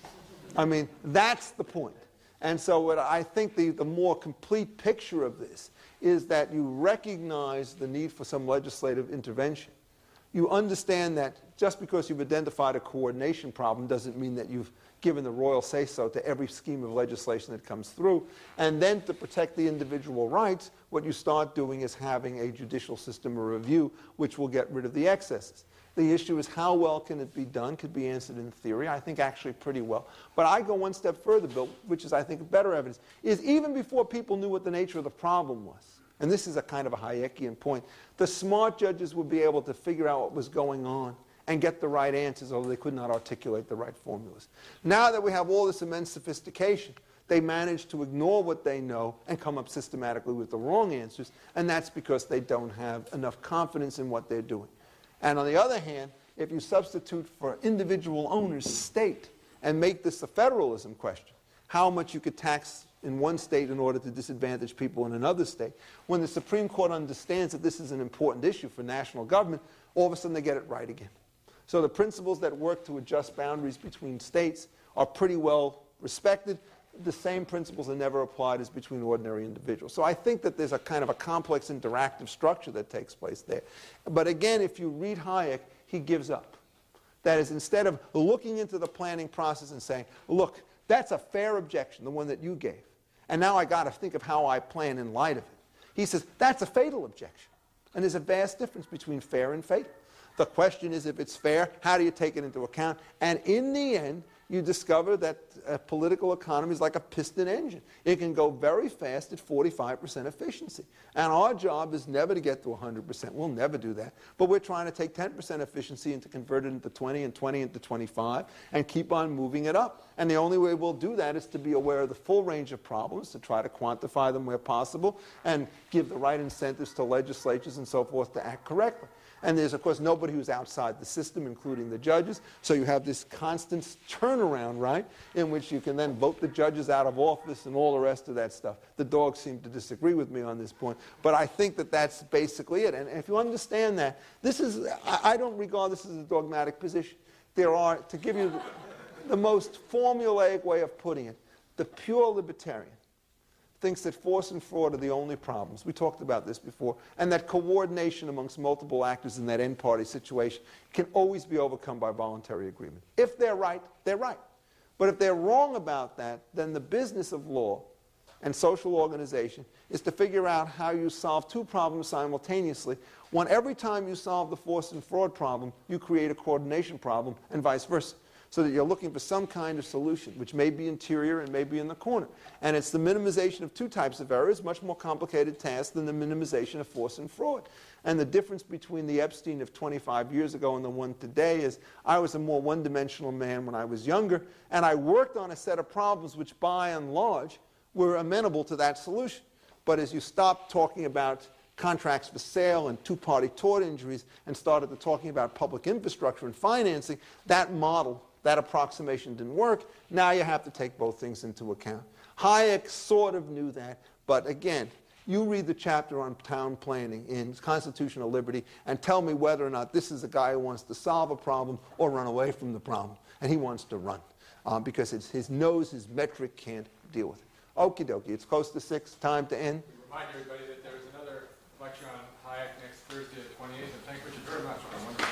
I mean, that's the point. And so what I think the more complete picture of this is that you recognize the need for some legislative intervention. You understand that just because you've identified a coordination problem doesn't mean that you've given the royal say-so to every scheme of legislation that comes through. And then to protect the individual rights, what you start doing is having a judicial system of review which will get rid of the excesses. The issue is how well can it be done, could be answered in theory, I think actually pretty well. But I go one step further, Bill, which is I think better evidence, is even before people knew what the nature of the problem was, and this is a kind of a Hayekian point, the smart judges would be able to figure out what was going on and get the right answers, although they could not articulate the right formulas. Now that we have all this immense sophistication, they manage to ignore what they know and come up systematically with the wrong answers, and that's because they don't have enough confidence in what they're doing. And on the other hand, if you substitute for individual owners state and make this a federalism question, how much you could tax in one state in order to disadvantage people in another state, when the Supreme Court understands that this is an important issue for national government, all of a sudden they get it right again. So the principles that work to adjust boundaries between states are pretty well respected. The same principles are never applied as between ordinary individuals. So I think that there's a kind of a complex interactive structure that takes place there. But again, if you read Hayek, he gives up. That is, instead of looking into the planning process and saying, look, that's a fair objection, the one that you gave, and now I got to think of how I plan in light of it. He says, that's a fatal objection. And there's a vast difference between fair and fatal. The question is, if it's fair, how do you take it into account? And in the end, you discover that a political economy is like a piston engine. It can go very fast at 45% efficiency. And our job is never to get to 100%. We'll never do that. But we're trying to take 10% efficiency and to convert it into 20 and 20 into 25 and keep on moving it up. And the only way we'll do that is to be aware of the full range of problems, to try to quantify them where possible, and give the right incentives to legislatures and so forth to act correctly. And there's, of course, nobody who's outside the system, including the judges. So you have this constant turnaround, right, in which you can then vote the judges out of office and all the rest of that stuff. The dogs seem to disagree with me on this point. But I think that that's basically it. And if you understand that, this is, I don't regard this as a dogmatic position. There are, to give you the most formulaic way of putting it, the pure libertarian thinks that force and fraud are the only problems. We talked about this before. And that coordination amongst multiple actors in that end-party situation can always be overcome by voluntary agreement. If they're right, they're right. But if they're wrong about that, then the business of law and social organization is to figure out how you solve two problems simultaneously, when every time you solve the force and fraud problem, you create a coordination problem, and vice versa. So that you're looking for some kind of solution, which may be interior and may be in the corner. And it's the minimization of two types of errors, much more complicated task than the minimization of force and fraud. And the difference between the Epstein of 25 years ago and the one today is I was a more one-dimensional man when I was younger, and I worked on a set of problems which, by and large, were amenable to that solution. But as you stop talking about contracts for sale and two-party tort injuries and started to talking about public infrastructure and financing, that model, that approximation didn't work. Now you have to take both things into account. Hayek sort of knew that, but again, you read the chapter on town planning in Constitutional Liberty and tell me whether or not this is a guy who wants to solve a problem or run away from the problem. And he wants to run because his metric can't deal with it. Okie dokie, it's close to 6, time to end. Remind everybody that there's another lecture on Hayek next Thursday at 28, and thank Richard very much for a wonderful